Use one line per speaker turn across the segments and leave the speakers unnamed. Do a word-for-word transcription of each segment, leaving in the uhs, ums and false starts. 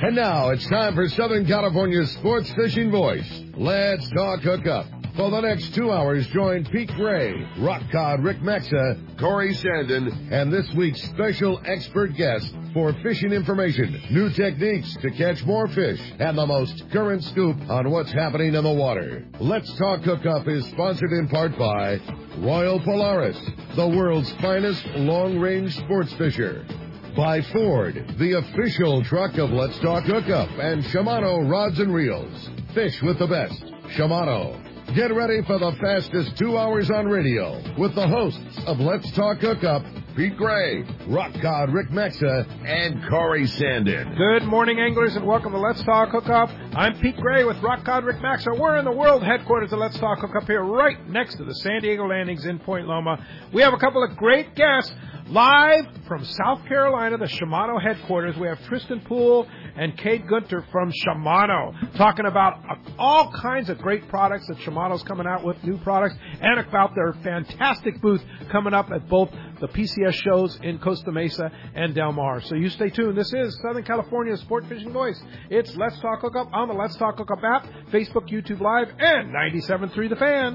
And now it's time for Southern California's sports fishing voice. Let's talk hookup. For the next two hours, join Pete Gray, Rock Cod Rick Maxa, Corey Sandin, and this week's special expert guest for fishing information, new techniques to catch more fish, and the most current scoop on what's happening in the water. Let's Talk Hookup is sponsored in part by Royal Polaris, the world's finest long-range sports fisher. By Ford, the official truck of Let's Talk Hookup, and Shimano Rods and Reels. Fish with the best. Shimano. Get ready for the fastest two hours on radio with the hosts of Let's Talk Hookup, Pete Gray, Rock Cod Rick Maxa, and Corey Sandin.
Good morning, anglers, and welcome to Let's Talk Hookup. I'm Pete Gray with Rock Cod Rick Maxa. We're in the world headquarters of Let's Talk Hookup here right next to the San Diego Landings in Point Loma. We have a couple of great guests. Live from South Carolina, the Shimano headquarters, we have Tristan Poole and Cade Gunter from Shimano talking about uh, all kinds of great products that Shimano's coming out with, new products, and about their fantastic booth coming up at both the P C S shows in Costa Mesa and Del Mar. So you stay tuned. This is Southern California's Sport Fishing Voice. It's Let's Talk Hookup on the Let's Talk Hookup app, Facebook, YouTube Live, and ninety-seven point three The Fan.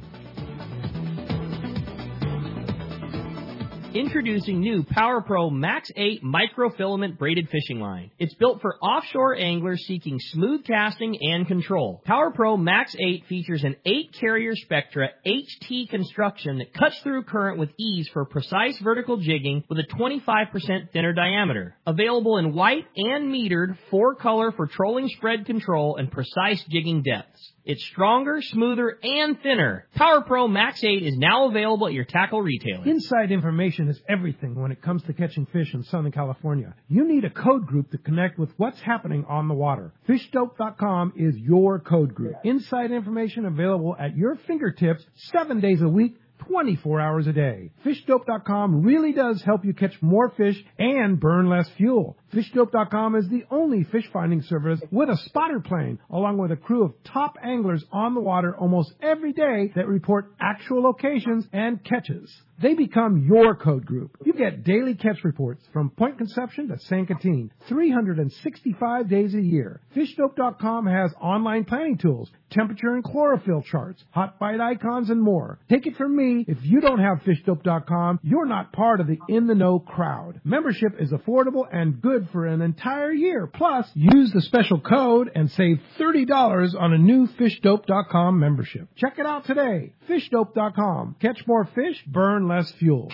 Introducing new PowerPro Max eight microfilament braided fishing line. It's built for offshore anglers seeking smooth casting and control. PowerPro Max eight features an eight carrier Spectra H T construction that cuts through current with ease for precise vertical jigging with a twenty-five percent thinner diameter. Available in white and metered four color for trolling spread control and precise jigging depths. It's stronger, smoother, and thinner. PowerPro Max eight is now available at your tackle retailer.
Inside information is everything when it comes to catching fish in Southern California. You need a code group to connect with what's happening on the water. fish dope dot com is your code group. Inside information available at your fingertips seven days a week, twenty-four hours a day. fish dope dot com really does help you catch more fish and burn less fuel. fish dope dot com is the only fish finding service with a spotter plane, along with a crew of top anglers on the water almost every day that report actual locations and catches. They become your code group. You get daily catch reports from Point Conception to San Quintin, three hundred sixty-five days a year. fish dope dot com has online planning tools, temperature and chlorophyll charts, hot bite icons, and more. Take it from me, if you don't have fish dope dot com, you're not part of the in-the-know crowd. Membership is affordable and good for an entire year. Plus, use the special code and save thirty dollars on a new fish dope dot com membership. Check it out today. fish dope dot com. Catch more fish, burn less fuel.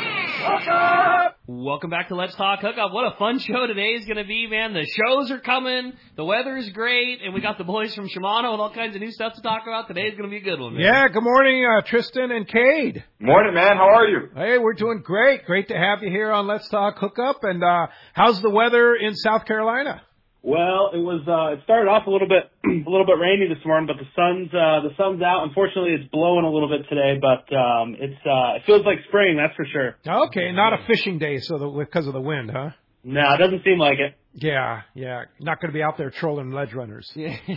Welcome back to Let's Talk Hookup. What a fun show today is going to be, man. The shows are coming, the weather's great, and we got the boys from Shimano with all kinds of new stuff to talk about. Today's going to be a good one, man.
Yeah, good morning, uh, Tristan and Cade.
Morning, man. How are you?
Hey, we're doing great. Great to have you here on Let's Talk Hookup. And uh, how's the weather in South Carolina?
Well, it was. Uh, it started off a little bit, a little bit rainy this morning, but the sun's uh, the sun's out. Unfortunately, it's blowing a little bit today, but um, it's uh, it feels like spring. That's for sure.
Okay, not a fishing day, so the, because of the wind, huh?
No, it doesn't seem like it.
Yeah, yeah. Not going to be out there trolling ledge runners.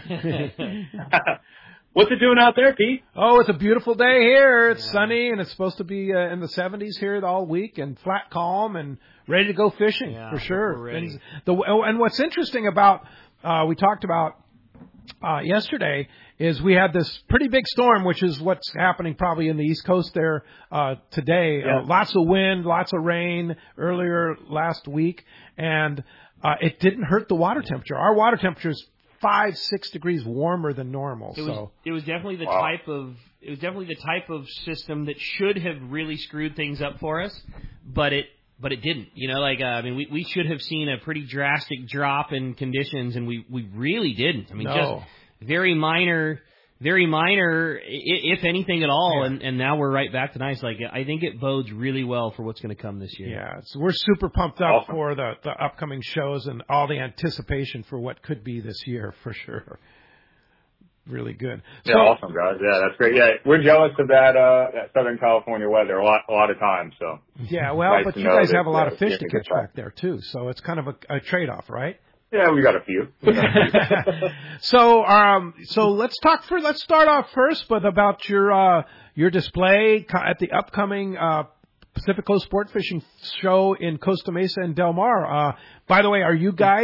What's it doing out there, Pete?
Oh, it's a beautiful day here. It's yeah. sunny, and it's supposed to be uh, in the seventies here all week, and flat calm, and ready to go fishing yeah, for sure. And, the, and what's interesting about, uh, we talked about uh, yesterday, is we had this pretty big storm, which is what's happening probably in the East Coast there uh, today. Yeah. Uh, lots of wind, lots of rain earlier last week, and uh, it didn't hurt the water temperature. Our water temperature is five, six degrees warmer than normal.
It
so
was, it was definitely the
wow.
type of it was definitely the type of system that should have really screwed things up for us, but it but it didn't. You know, like uh, I mean, we we should have seen a pretty drastic drop in conditions, and we we really didn't. I mean,
no.
just very minor. Very minor, if anything at all, yeah. and, and now we're right back to nice. Like, I think it bodes really well for what's going to come this year.
Yeah, so we're super pumped up
awesome.
for the, the upcoming shows and all the anticipation for what could be this year, for sure. Really good.
Yeah, so, awesome, guys. Yeah, that's great. Yeah, we're jealous of that, uh, that Southern California weather a lot, a lot of times. So
yeah, well,
nice
but you
guys
guys have a lot
uh,
of fish to catch back there, too, so it's kind of a, a trade-off, right?
Yeah, we got a few.
so, um, so let's talk for. Let's start off first, but about your uh, your display at the upcoming uh, Pacific Coast Sport Fishing Show in Costa Mesa and Del Mar. Uh, by the way, are you guys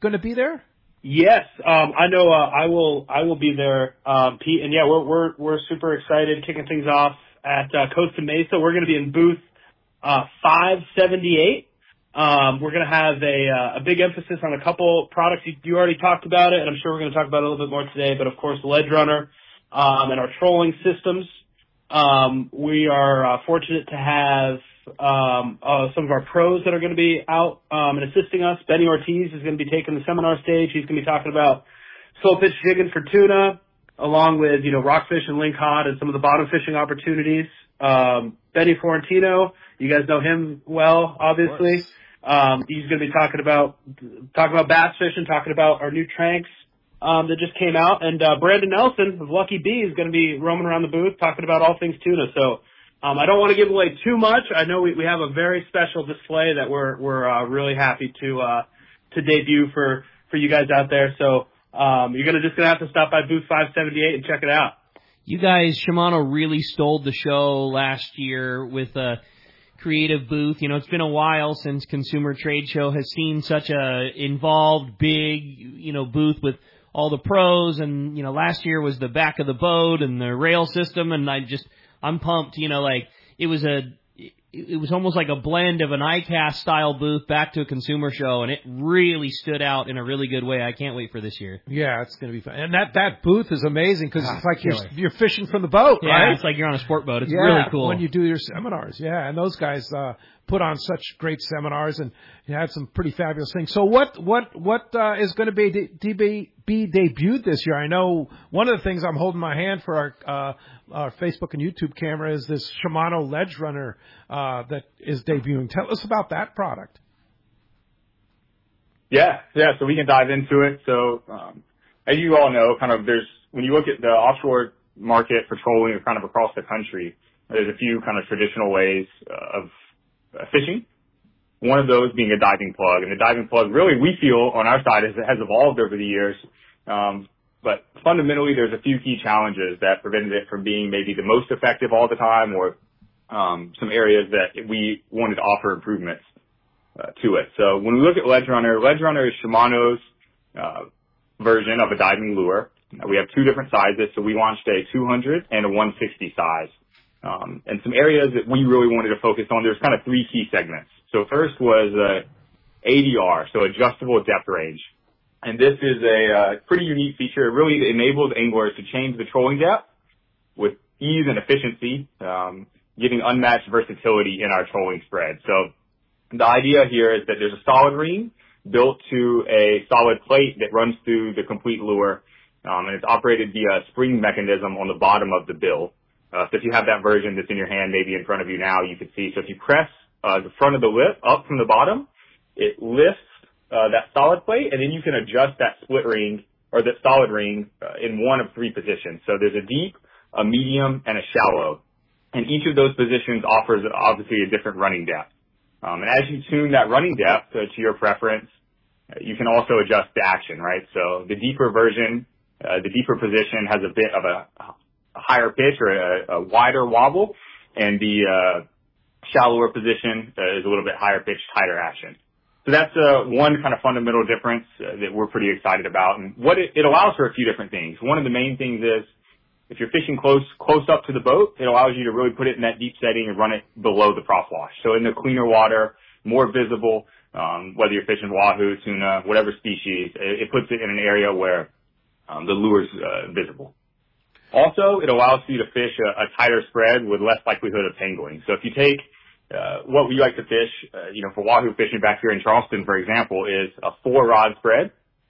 going to be there?
Yes, um, I know. Uh, I will. I will be there, um, Pete. And yeah, we're we're we're super excited, kicking things off at uh, Costa Mesa. We're going to be in booth uh, five seventy-eight. Um, we're going to have a uh, a big emphasis on a couple products. You, you already talked about it, and I'm sure we're going to talk about it a little bit more today. But of course, Ledge Runner um, and our trolling systems. Um, we are uh, fortunate to have um, uh, some of our pros that are going to be out um, and assisting us. Benny Ortiz is going to be taking the seminar stage. He's going to be talking about slow pitch jigging for tuna, along with, you know, rockfish and link cod and some of the bottom fishing opportunities. Um, Benny Florentino, you guys know him well, obviously. Um, he's going to be talking about talking about bass fishing, talking about our new tranks um, that just came out, and uh, Brandon Nelson of Lucky Bee is going to be roaming around the booth talking about all things tuna. So um, I don't want to give away too much. I know we, we have a very special display that we're we're uh, really happy to uh, to debut for, for you guys out there. So um, you're gonna just gonna have to stop by booth five seventy-eight and check it out.
You guys, Shimano really stole the show last year with a creative booth. You know, it's been a while since Consumer Trade Show has seen such a involved, big, you know, booth with all the pros. And, you know, last year was the back of the boat and the rail system. And I just, I'm pumped, you know, like it was a, it was almost like a blend of an I CAST style booth back to a consumer show, and it really stood out in a really good way. I can't wait for this year.
Yeah, it's going to be fun. And that, that booth is amazing because ah, it's like you're, you're fishing from the boat,
yeah,
right?
It's like you're on a sport boat. It's
yeah,
really cool.
When you do your seminars, yeah. And those guys uh, put on such great seminars and you had some pretty fabulous things. So what what what uh, is going to be, de- be be debuted this year? I know one of the things I'm holding my hand for our, uh, our Facebook and YouTube camera is this Shimano Ledge Runner uh, that is debuting. Tell us about that product.
Yeah, yeah. So we can dive into it. So um, as you all know, kind of there's when you look at the offshore market for trolling kind of across the country, there's a few kind of traditional ways of uh, fishing. One of those being a diving plug, and the diving plug really we feel on our side has, has evolved over the years. Um, but fundamentally, there's a few key challenges that prevented it from being maybe the most effective all the time, or um, some areas that we wanted to offer improvements uh, to it. So when we look at Ledge Runner, Ledge Runner is Shimano's uh, version of a diving lure. Uh, we have two different sizes, so we launched a two hundred and a one sixty size. Um, and some areas that we really wanted to focus on, there's kind of three key segments. So first was uh, A D R, so adjustable depth range. And this is a uh, pretty unique feature. It really enables anglers to change the trolling depth with ease and efficiency, um, giving unmatched versatility in our trolling spread. So the idea here is that there's a solid ring built to a solid plate that runs through the complete lure, um, and it's operated via a spring mechanism on the bottom of the bill. Uh, so if you have that version that's in your hand, maybe in front of you now, you can see. So if you press uh, the front of the lip up from the bottom, it lifts uh, that solid plate, and then you can adjust that split ring or that solid ring uh, in one of three positions. So there's a deep, a medium, and a shallow. And each of those positions offers obviously a different running depth. Um, and as you tune that running depth uh, to your preference, uh, you can also adjust the action, right? So the deeper version, uh, the deeper position has a bit of a, a higher pitch or a, a wider wobble, and the uh, shallower position uh, is a little bit higher pitch, tighter action. So that's uh, one kind of fundamental difference uh, that we're pretty excited about. And what it, it allows for a few different things. One of the main things is if you're fishing close close up to the boat, it allows you to really put it in that deep setting and run it below the frost wash. So in the cleaner water, more visible, um, whether you're fishing wahoo, tuna, whatever species, it, it puts it in an area where um, the lure's uh, visible. Also, it allows you to fish a, a tighter spread with less likelihood of tangling. So if you take uh, what we like to fish, uh, you know, for wahoo fishing back here in Charleston, for example, is a four rod spread.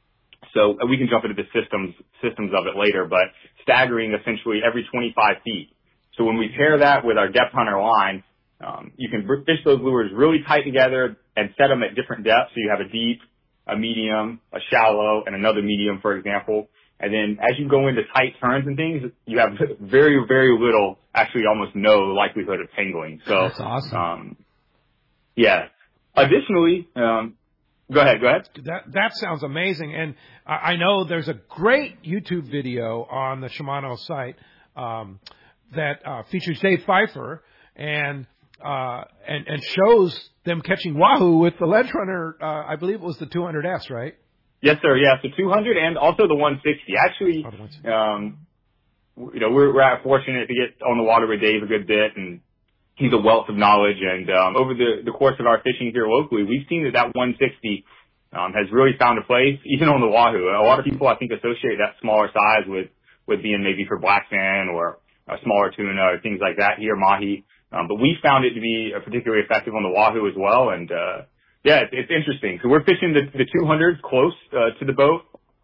So we can jump into the systems systems of it later, but staggering essentially every twenty-five feet. So when we pair that with our depth hunter line, um, you can fish those lures really tight together and set them at different depths. So you have a deep, a medium, a shallow, and another medium, for example. And then as you go into tight turns and things, you have very, very little, actually almost no likelihood of tangling. So
that's awesome.
Um, yeah. Additionally, um, Go ahead, go ahead.
That that sounds amazing. And I know there's a great YouTube video on the Shimano site um, that uh, features Dave Pfeiffer and uh, and and shows them catching wahoo with the Ledge Runner. Uh, I believe it was the two hundred S, right?
Yes, sir. Yeah, so two hundred and also the one sixty. Actually, um, you know, we're, we're fortunate to get on the water with Dave a good bit, and he's a wealth of knowledge. And um, over the, the course of our fishing here locally, we've seen that that one sixty um, has really found a place, even on the wahoo. A lot of people, I think, associate that smaller size with, with being maybe for blackfin or a smaller tuna or things like that here, mahi. Um, but we found it to be particularly effective on the wahoo as well. And uh, yeah, it's, it's interesting. So we're fishing the, the two hundreds close uh, to the boat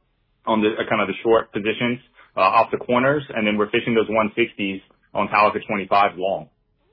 on the uh, kind of the short positions uh, off the corners, and then we're fishing those one sixties on tails of twenty-five long.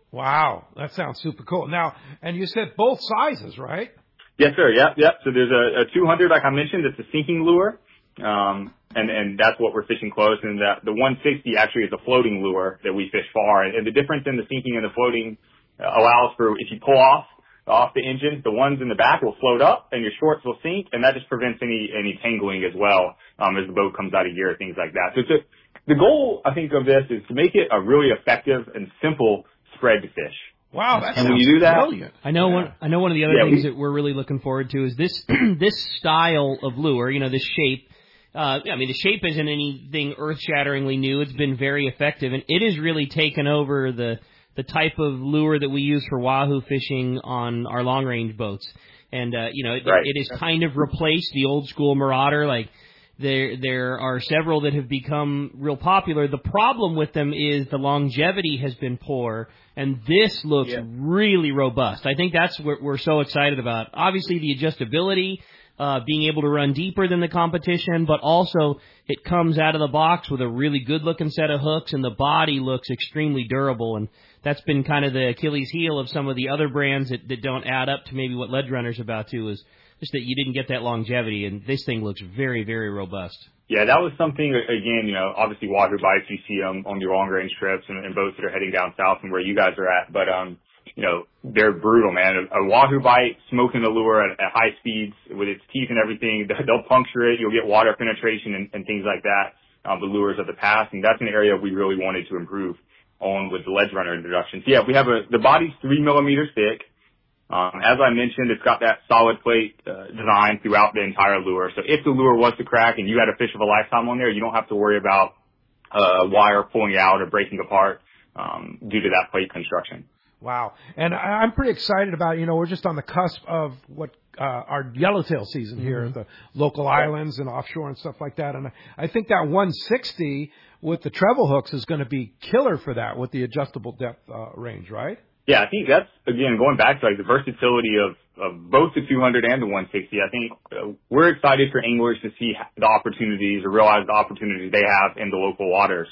Wow, that sounds super cool. Now, and you said both sizes, right?
Yes, sir. Yep, yep. So there's a, a two hundred, like I mentioned, it's a sinking lure, um, and and that's what we're fishing close. And the the one sixty actually is a floating lure that we fish far. And, and the difference in the sinking and the floating uh, allows for, if you pull off off the engine, the ones in the back will float up and your shorts will sink, and that just prevents any any tangling as well um, as the boat comes out of gear, things like that. So it's a, the goal, I think, of this is to make it a really effective and simple spread to fish.
Wow, that
and
sounds
when you do that,
brilliant.
I know
yeah.
one. I know one of the other
yeah,
things
we,
that we're really looking forward to is this this style of lure. You know, this shape. Uh, I mean, the shape isn't anything earth-shatteringly new. It's been very effective, and it has really taken over the the type of lure that we use for wahoo fishing on our long-range boats. And, uh, you know, it,
right.
it has kind of replaced the old-school Marauder. Like, there there are several that have become real popular. The problem with them is the longevity has been poor, and this looks yeah. really robust. I think that's what we're so excited about. Obviously, the adjustability, uh, being able to run deeper than the competition, but also it comes out of the box with a really good-looking set of hooks, and the body looks extremely durable. And that's been kind of the Achilles heel of some of the other brands that, that don't add up to maybe what Ledge Runner's about to, is just that you didn't get that longevity, and this thing looks very, very robust.
Yeah, that was something, again, you know, obviously wahoo bites, you see them on your long-range trips and, and boats that are heading down south from where you guys are at, but, um, you know, they're brutal, man. A, a wahoo bite, smoking the lure at, at high speeds with its teeth and everything, they'll puncture it, you'll get water penetration and, and things like that, um, the lures of the past, and that's an area we really wanted to improve on with the Ledge Runner introduction. So yeah, we have a, the body's three millimeters thick. Um, as I mentioned, it's got that solid plate uh, design throughout the entire lure. So if the lure was to crack and you had a fish of a lifetime on there, you don't have to worry about uh, wire pulling out or breaking apart um, due to that plate construction.
Wow. And I'm pretty excited about, you know, we're just on the cusp of what uh, our yellowtail season here mm-hmm. at the local islands and offshore and stuff like that. And I think that one sixty with the treble hooks is going to be killer for that with the adjustable depth uh, range, right?
Yeah, I think that's, again, going back to like the versatility of, of both the two hundred and the one sixty. I think uh, we're excited for anglers to see the opportunities or realize the opportunities they have in the local waters.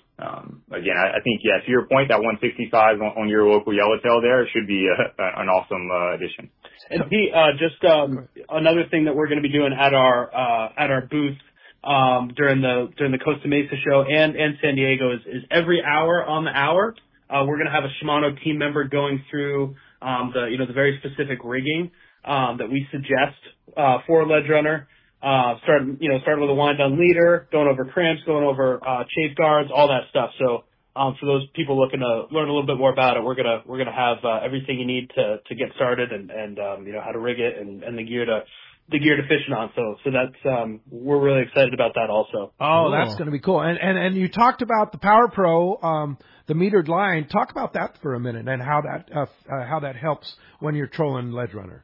Um, again, I, I think, yeah, to your point, that one sixty size on, on your local yellowtail there should be a, a, an awesome uh, addition.
And Pete, uh, just um, another thing that we're going to be doing at our uh, at our booth um, during the during the Costa Mesa show and and San Diego is, is every hour on the hour. Uh, we're going to have a Shimano team member going through um, the, you know, the very specific rigging um, that we suggest uh, for a Ledge Runner. Uh, start, you know, starting with a wind down leader, going over cramps, going over uh, chafe guards, all that stuff. So um, for those people looking to learn a little bit more about it, we're gonna we're gonna have uh, everything you need to to get started and and um, you know, how to rig it and, and the gear to the gear to fishing on. So so that's um, we're really excited about that also.
Oh,
cool.
That's going to be cool. And and and you talked about the Power Pro. Um, The metered line. Talk about that for a minute and how that uh, uh, how that helps when you're trolling Ledge Runner.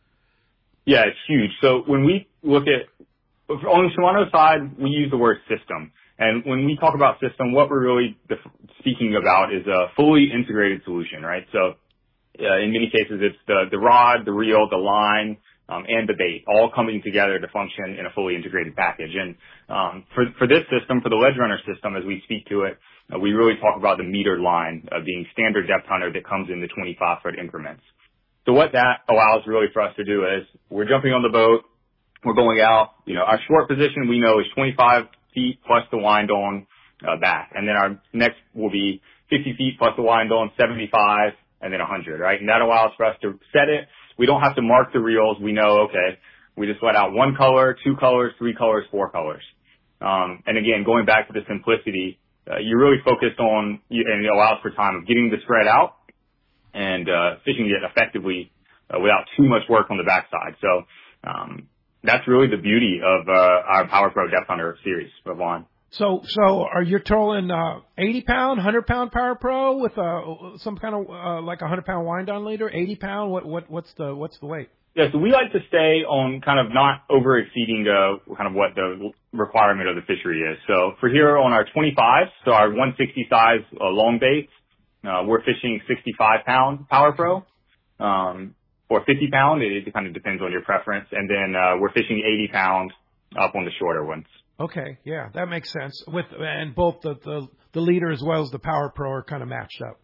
Yeah, it's huge. So when we look at on the Shimano side, we use the word system, and when we talk about system, what we're really speaking about is a fully integrated solution, right? So uh, in many cases, it's the the rod, the reel, the line, um, and the bait all coming together to function in a fully integrated package. And um, for for this system, for the Ledge Runner system, as we speak to it. Uh, we really talk about the metered line of being standard depth hunter that comes in the twenty-five foot increments. So what that allows really for us to do is we're jumping on the boat, we're going out, you know, our short position we know is twenty-five feet plus the wind on uh, back. And then our next will be fifty feet plus the wind on, seventy-five, and then one hundred, right? And that allows for us to set it. We don't have to mark the reels. We know, okay, we just let out one color, two colors, three colors, four colors. Um, and again, going back to the simplicity, Uh, you're really focused on, and it allows for time of getting the spread out and uh, fishing it effectively uh, without too much work on the backside. So, um, that's really the beauty of uh, our Power Pro Depth Hunter series of line.
So, so are you trolling uh, eighty pound, one hundred pound Power Pro with uh, some kind of uh, like a one hundred pound wind on leader? eighty pound? What what what's the what's the weight?
Yeah, so we like to stay on kind of not over exceeding uh, kind of what the requirement of the fishery is. So for here on our twenty-fives, so our one sixty size uh, long baits, uh, we're fishing sixty-five pound Power Pro. Um, or fifty pound, it, it kind of depends on your preference. And then, uh, we're fishing eighty pound up on the shorter ones.
Okay. Yeah, that makes sense. With, and both the, the, the leader as well as the Power Pro are kind of matched up.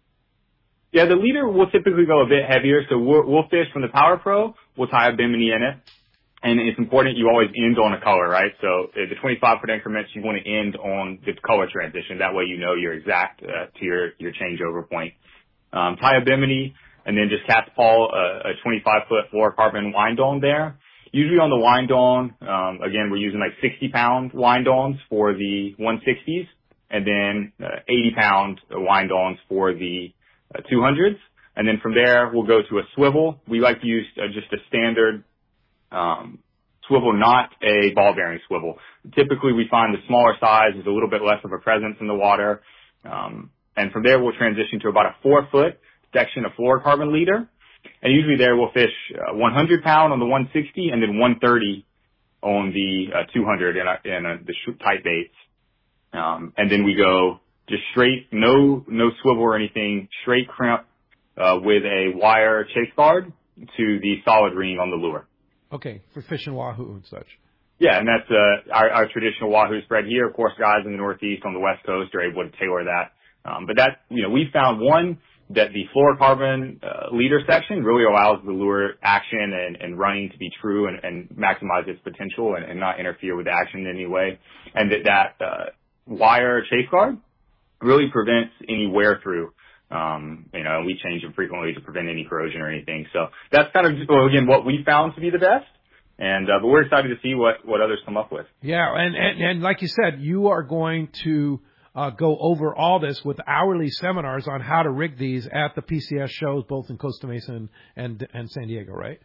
Yeah, the leader will typically go a bit heavier. So we'll, we'll fish from the Power Pro. We'll tie a bimini in it. And it's important you always end on a color, right? So uh, the twenty-five foot increments, you want to end on the color transition. That way you know you're exact uh, to your, your changeover point. Um, tie a bimini. And then just cast pawl a, a twenty-five foot fluorocarbon wind on there. Usually on the wind on, um, again, we're using like sixty pound wind ons for the one sixties and then uh, eighty pound wind ons for the uh, two hundreds. And then from there, we'll go to a swivel. We like to use uh, just a standard, um, swivel, not a ball bearing swivel. Typically we find the smaller size is a little bit less of a presence in the water. Um, and from there, we'll transition to about a four foot section of fluorocarbon leader, and usually there we'll fish uh, one hundred pound on the one sixty and then one thirty on the uh, two hundred in, a, in a, the sh- tight baits. Um, and then we go just straight, no no swivel or anything, straight crimp uh, with a wire chase guard to the solid ring on the lure.
Okay, for fishing wahoo and such.
Yeah, and that's uh, our, our traditional wahoo spread here. Of course, guys in the Northeast on the West Coast are able to tailor that. Um, but that, you know, we found one that the fluorocarbon uh, leader section really allows the lure action and, and running to be true and, and maximize its potential and, and not interfere with the action in any way. And that that uh, wire chase guard really prevents any wear through. Um, you know, we change them frequently to prevent any corrosion or anything. So that's kind of, well, again, what we found to be the best. And uh, but we're excited to see what, what others come up with.
Yeah, and, and, and like you said, you are going to Uh, go over all this with hourly seminars on how to rig these at the P C S shows, both in Costa Mesa and, and, and San Diego, right?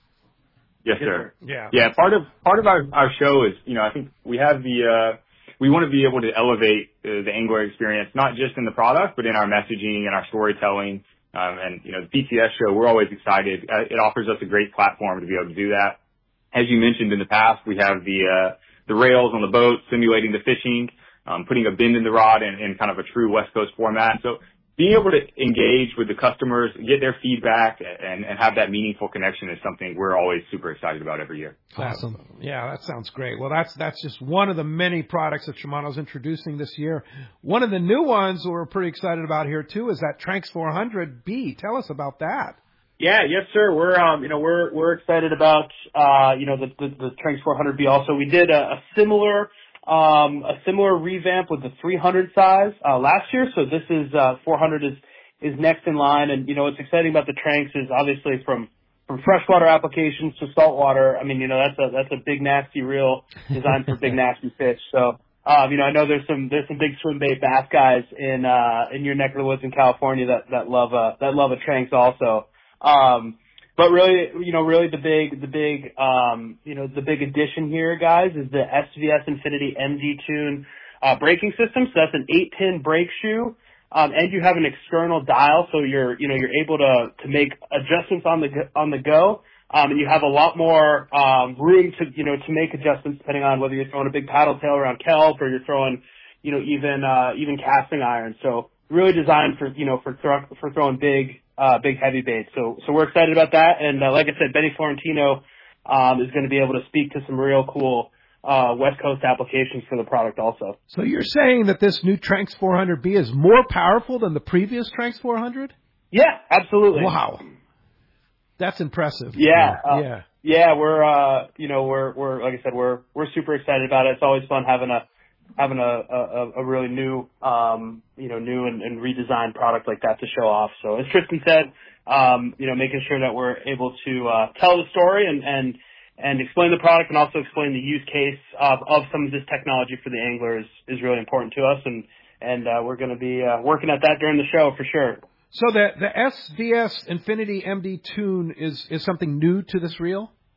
Yes, sir.
Yeah.
Yeah. Part of, part of our, our show is, you know, I think we have the, uh, we want to be able to elevate uh, the angler experience, not just in the product, but in our messaging and our storytelling. Um, and, you know, the P C S show, we're always excited. Uh, it offers us a great platform to be able to do that. As you mentioned in the past, we have the, uh, the rails on the boat simulating the fishing. Um, putting a bend in the rod in, in kind of a true West Coast format. So being able to engage with the customers, get their feedback, and, and have that meaningful connection is something we're always super excited about every year.
Awesome. Yeah, that sounds great. Well, that's that's just one of the many products that Shimano's introducing this year. One of the new ones we're pretty excited about here, too, is that Tranx four hundred B. Tell us about that.
Yeah, yes, sir. We're, um, you know, we're, we're excited about, uh, you know, the, the, the Tranx four hundred B also. We did a, a similar, um, a similar revamp with the three hundred size, uh, last year. So this is, uh, four hundred is, is next in line. And, you know, what's exciting about the Tranx is obviously from, from freshwater applications to saltwater. I mean, you know, that's a, that's a big nasty reel designed for big nasty fish. So, um, you know, I know there's some, there's some big swim bait bass guys in, uh, in your neck of the woods in California that, that love a, that love a Tranx also. Um, but really, you know, really the big, the big, um, you know, the big addition here, guys, is the S V S Infinity M D Tune, uh, braking system. So that's an eight pin brake shoe. Um, and you have an external dial. So you're, you know, you're able to, to make adjustments on the, on the go. Um, and you have a lot more, um, room to, you know, to make adjustments depending on whether you're throwing a big paddle tail around kelp or you're throwing, you know, even, uh, even casting iron. So really designed for, you know, for, throw, for throwing big, Uh, big heavy baits. So, so we're excited about that. And, uh, like I said, Benny Florentino, um, is going to be able to speak to some real cool, uh, West Coast applications for the product also.
So you're saying that this new Tranx four hundred B is more powerful than the previous Tranx four hundred?
Yeah, absolutely.
Wow. That's impressive.
Yeah. Uh,
yeah.
Yeah, we're, uh, you know, we're, we're, like I said, we're, we're super excited about it. It's always fun having a, having a, a, a really new, um, you know, new and, and redesigned product like that to show off. So as Tristan said, um, you know, making sure that we're able to, uh, tell the story and, and, and explain the product and also explain the use case of, of some of this technology for the angler is, is really important to us. And, and, uh, we're going to be, uh, working at that during the show for sure.
So the, the S V S Infinity M D Tune is, is something new to this reel?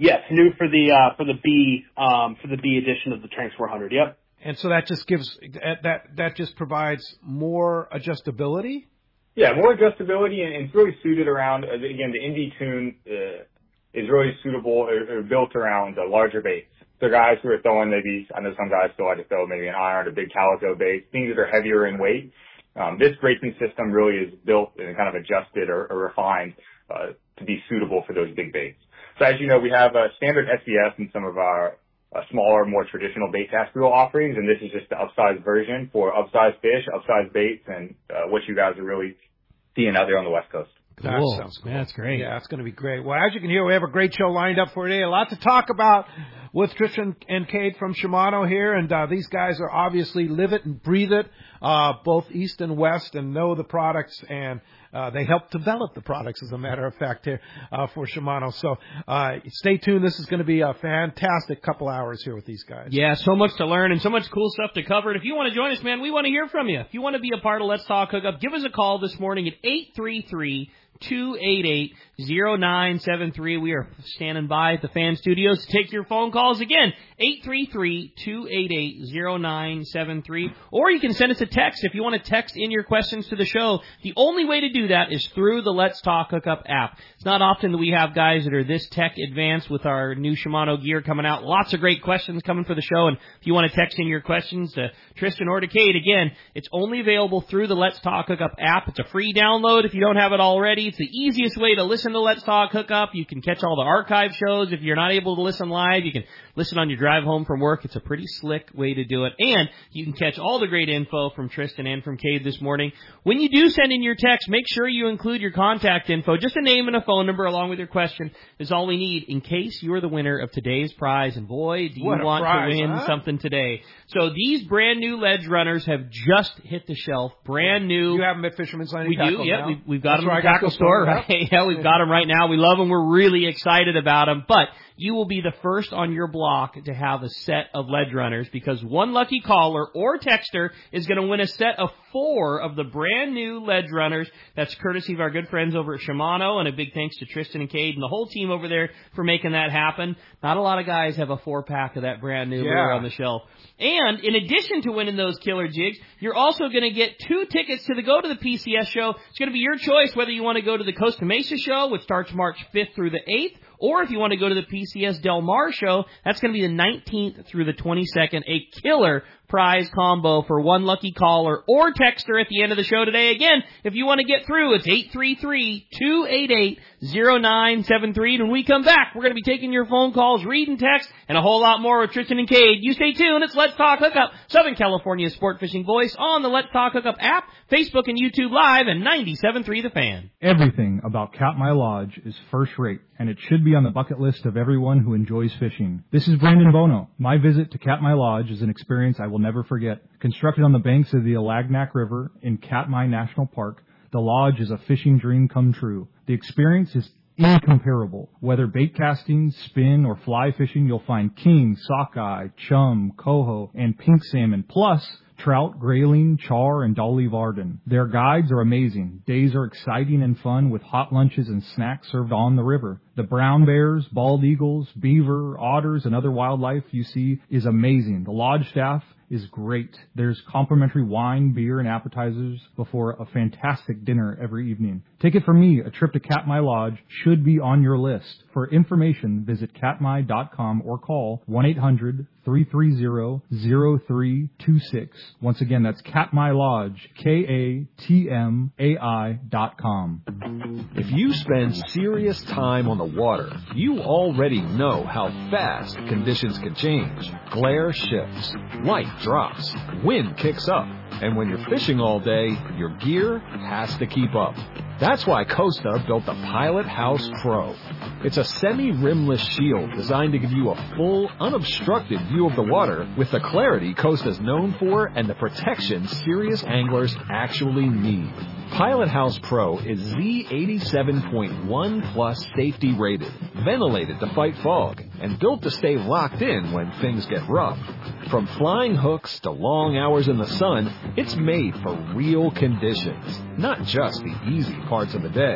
Yes, new for the uh, for the B um, for the B edition of the Tranx four hundred. Yep.
And so that just gives that that just provides more adjustability.
Yeah, more adjustability, and it's really suited around uh, again the Indy Tune uh, is really suitable or, or built around the larger baits. So guys who are throwing maybe I know some guys still like to throw maybe an iron, a big calico bait, things that are heavier in weight. Um, this braking system really is built and kind of adjusted or, or refined uh, to be suitable for those big baits. So as you know, we have a standard S B S in some of our uh, smaller, more traditional bait cast reel offerings, and this is just the upsized version for upsized fish, upsized baits, and uh, what you guys are really seeing out there on the West Coast.
Cool. That sounds cool.
That's great.
Yeah, it's going to be great. Well, as you can hear, we have a great show lined up for today. A lot to talk about with Tristan and Cade from Shimano here, and uh, these guys are obviously live it and breathe it, uh, both East and West, and know the products, and uh, they help develop the products, as a matter of fact, here uh, for Shimano. So uh, stay tuned. This is going to be a fantastic couple hours here with these guys.
Yeah, so much to learn and so much cool stuff to cover. And if you want to join us, man, we want to hear from you. If you want to be a part of Let's Talk Hookup, give us a call this morning at eight three three, two eight eight, zero nine seven three. We are standing by at the Fan Studios to take your phone calls. Again, eight three three, two eight eight, zero nine seven three. Or you can send us a text if you want to text in your questions to the show. The only way to do that is through the Let's Talk Hookup app. It's not often that we have guys that are this tech advanced with our new Shimano gear coming out. Lots of great questions coming for the show. And if you want to text in your questions to Tristan or to Cade, again, it's only available through the Let's Talk Hookup app. It's a free download if you don't have it already. It's the easiest way to listen to Let's Talk Hookup. You can catch all the archive shows. If you're not able to listen live, you can listen on your drive home from work. It's a pretty slick way to do it. And you can catch all the great info from Tristan and from Cade this morning. When you do send in your text, make sure you include your contact info. Just a name and a phone number along with your question is all we need in case you're the winner of today's prize. And boy, do you want
prize,
to win
huh?
something today. So these brand new ledge runners have just hit the shelf. Brand new.
You have them at Fisherman's Landing
We
Tackle
do, yeah.
now?
We've, we've got
That's
them
where
at the
I got
tackle
those
store,
from,
right? Yeah, we've got them right now. We love them. We're really excited about them. But you will be the first on your block to have a set of ledge runners because one lucky caller or texter is going to win a set of four of the brand new ledge runners. That's courtesy of our good friends over at Shimano, and a big thanks to Tristan and Cade and the whole team over there for making that happen. Not a lot of guys have a four-pack of that brand new
Yeah.
lure on the shelf. And in addition to winning those killer jigs, you're also going to get two tickets to the Go to the P C S show. It's going to be your choice whether you want to go to the Costa Mesa show, which starts March fifth through the eighth, or if you want to go to the P C S Del Mar show, that's going to be the nineteenth through the twenty-second, a killer prize combo for one lucky caller or texter at the end of the show today. Again, if you want to get through, it's eight three three, two eight eight, zero nine seven three. And when we come back, we're going to be taking your phone calls, reading text, and a whole lot more with Tristan and Cade. You stay tuned. It's Let's Talk Hookup, Southern California's sport fishing voice on the Let's Talk Hookup app, Facebook and YouTube Live, and ninety-seven point three The Fan.
Everything about Katmai Lodge is first rate, and it should be on the bucket list of everyone who enjoys fishing. This is Brandon Bono. My visit to Katmai Lodge is an experience I will never forget. Constructed on the banks of the Alagnac River in Katmai National Park, the lodge is a fishing dream come true. The experience is incomparable. Whether bait casting, spin, or fly fishing, you'll find king, sockeye, chum, coho, and pink salmon, plus trout, grayling, char, and dolly varden. Their guides are amazing. Days are exciting and fun with hot lunches and snacks served on the river. The brown bears, bald eagles, beaver, otters, and other wildlife you see is amazing. The lodge staff is great. There's complimentary wine, beer, and appetizers before a fantastic dinner every evening. Take it from me, a trip to Katmai Lodge should be on your list. For information, visit katmai dot com or call one eight hundred, three three zero, zero three two six. Once again, that's Katmai Lodge, K A T M A I dot com.
If you spend serious time on the water, you already know how fast conditions can change. Glare shifts, light drops, wind kicks up, and when you're fishing all day, your gear has to keep up. That's why Costa built the Pilot House Pro. It's a semi-rimless shield designed to give you a full, unobstructed view of the water with the clarity Costa's known for and the protection serious anglers actually need. Pilot House Pro is Z eighty-seven point one plus safety rated, ventilated to fight fog, and built to stay locked in when things get rough. From flying hooks to long hours in the sun, it's made for real conditions, not just the easy parts of the day.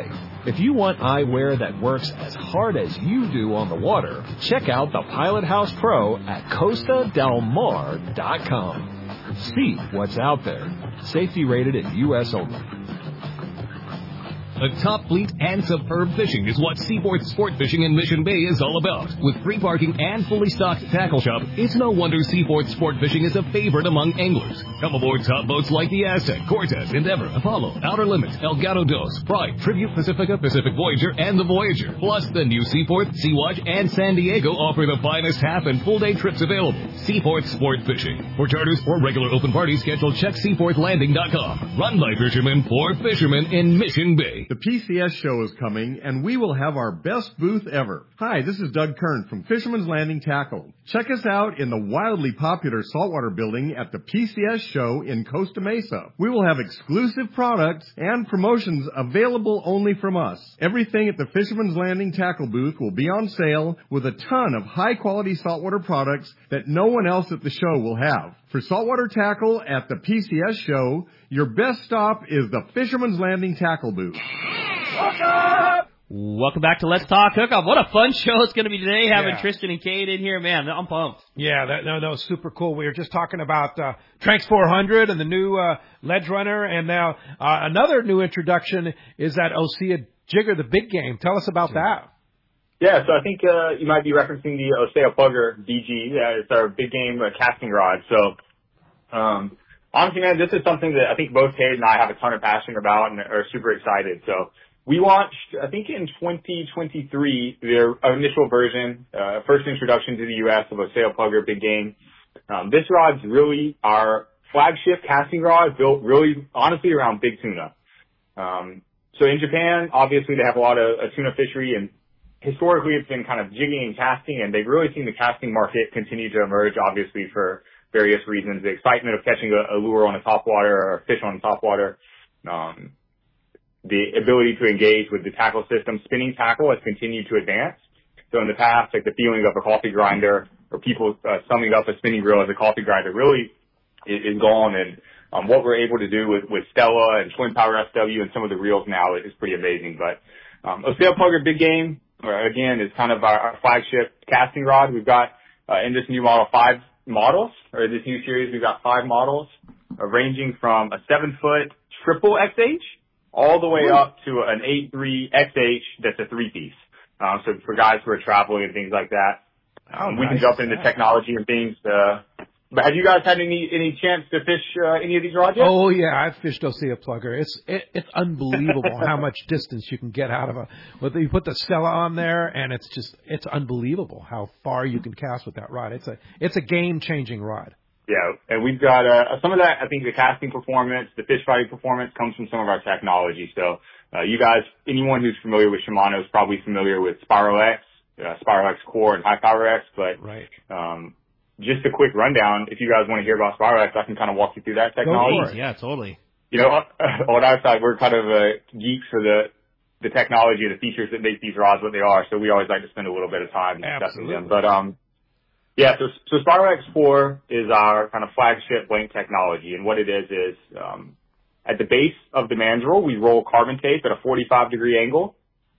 If you want eyewear that works as hard as you do on the water, check out the Pilot House Pro at Costa Del Mar dot com. See what's out there. Safety rated in U S only.
A top fleet and superb fishing is what Seaporth Sport Fishing in Mission Bay is all about. With free parking and fully stocked tackle shop, it's no wonder Seaporth Sport Fishing is a favorite among anglers. Come aboard top boats like the Aztec, Cortez, Endeavor, Apollo, Outer Limits, El Gato Dos, Pride, Tribute Pacifica, Pacific Voyager, and the Voyager. Plus, the new Seaporth, Sea-Watch, and San Diego offer the finest half and full day trips available. Seaporth Sport Fishing. For charters or regular open party schedule, check seaporth landing dot com. Run by fishermen for fishermen in Mission Bay.
The P C S show is coming, and we will have our best booth ever. Hi, this is Doug Kern from Fisherman's Landing Tackle. Check us out in the wildly popular saltwater building at the P C S show in Costa Mesa. We will have exclusive products and promotions available only from us. Everything at the Fisherman's Landing Tackle booth will be on sale with a ton of high-quality saltwater products that no one else at the show will have. For saltwater tackle at the P C S show, your best stop is the Fisherman's Landing Tackle booth.
Welcome back to Let's Talk Hookup. What a fun show it's going to be today, having
Yeah.
Tristan and Kate in here. Man, I'm pumped.
Yeah, that, no, no, super cool. We were just talking about uh, Tranx four hundred and the new uh, Ledge Runner, and now uh, another new introduction is that Osea Jigger, the big game. Tell us about that.
Yeah, so I think uh, you might be referencing the Osea Plugger B G. Yeah, it's our big game uh, casting rod. So, um, honestly, man, this is something that I think both Kate and I have a ton of passion about and are super excited. So we launched, I think in twenty twenty-three, their initial version, uh, first introduction to the U S of Osea Plugger Big Game. Um, this rod's really our flagship casting rod, built really, honestly, around big tuna. Um, so in Japan, obviously, they have a lot of uh, tuna fishery, and historically it's been kind of jigging and casting, and they've really seen the casting market continue to emerge, obviously, for various reasons. The excitement of catching a, a lure on the topwater or a fish on the topwater, um, the ability to engage with the tackle system. Spinning tackle has continued to advance. So in the past, like the feeling of a coffee grinder or people uh, summing up a spinning reel as a coffee grinder really is, is gone. And um, what we're able to do with, with Stella and Twin Power S W and some of the reels now is pretty amazing. But um, Osea Plugger Big Game, again, is kind of our, our flagship casting rod. We've got uh, in this new model five models, or this new series, we've got five models uh, ranging from a seven foot triple X H all the way up to an eight three X H that's a three piece. Um, so for guys who are traveling and things like that, um,
Oh,
we
nice.
can jump into technology and things. Uh, but have you guys had any any chance to fish uh, any of these rods yet?
Oh yeah, I've fished Osea Plugger. It's it, it's unbelievable how much distance you can get out of a. Well, you put the Stella on there, and it's just it's unbelievable how far you can cast with that rod. It's a it's a game changing rod.
Yeah, and we've got uh, some of that. I think the casting performance, the fish fighting performance, comes from some of our technology. So uh, you guys, anyone who's familiar with Shimano is probably familiar with Spiral X, uh, Spiral X Core, and High Power X. But
right.
um, just a quick rundown. If you guys want to hear about Spiral X, I can kind of walk you through that technology.
Yeah, totally.
You know, on our side, we're kind of uh, geeks for the the technology, the features that make these rods what they are. So we always like to spend a little bit of time discussing them. But um. Yeah, so, so Spiral X four is our kind of flagship blank technology, and what it is is um, at the base of the mandrel, we roll carbon tape at a forty-five degree angle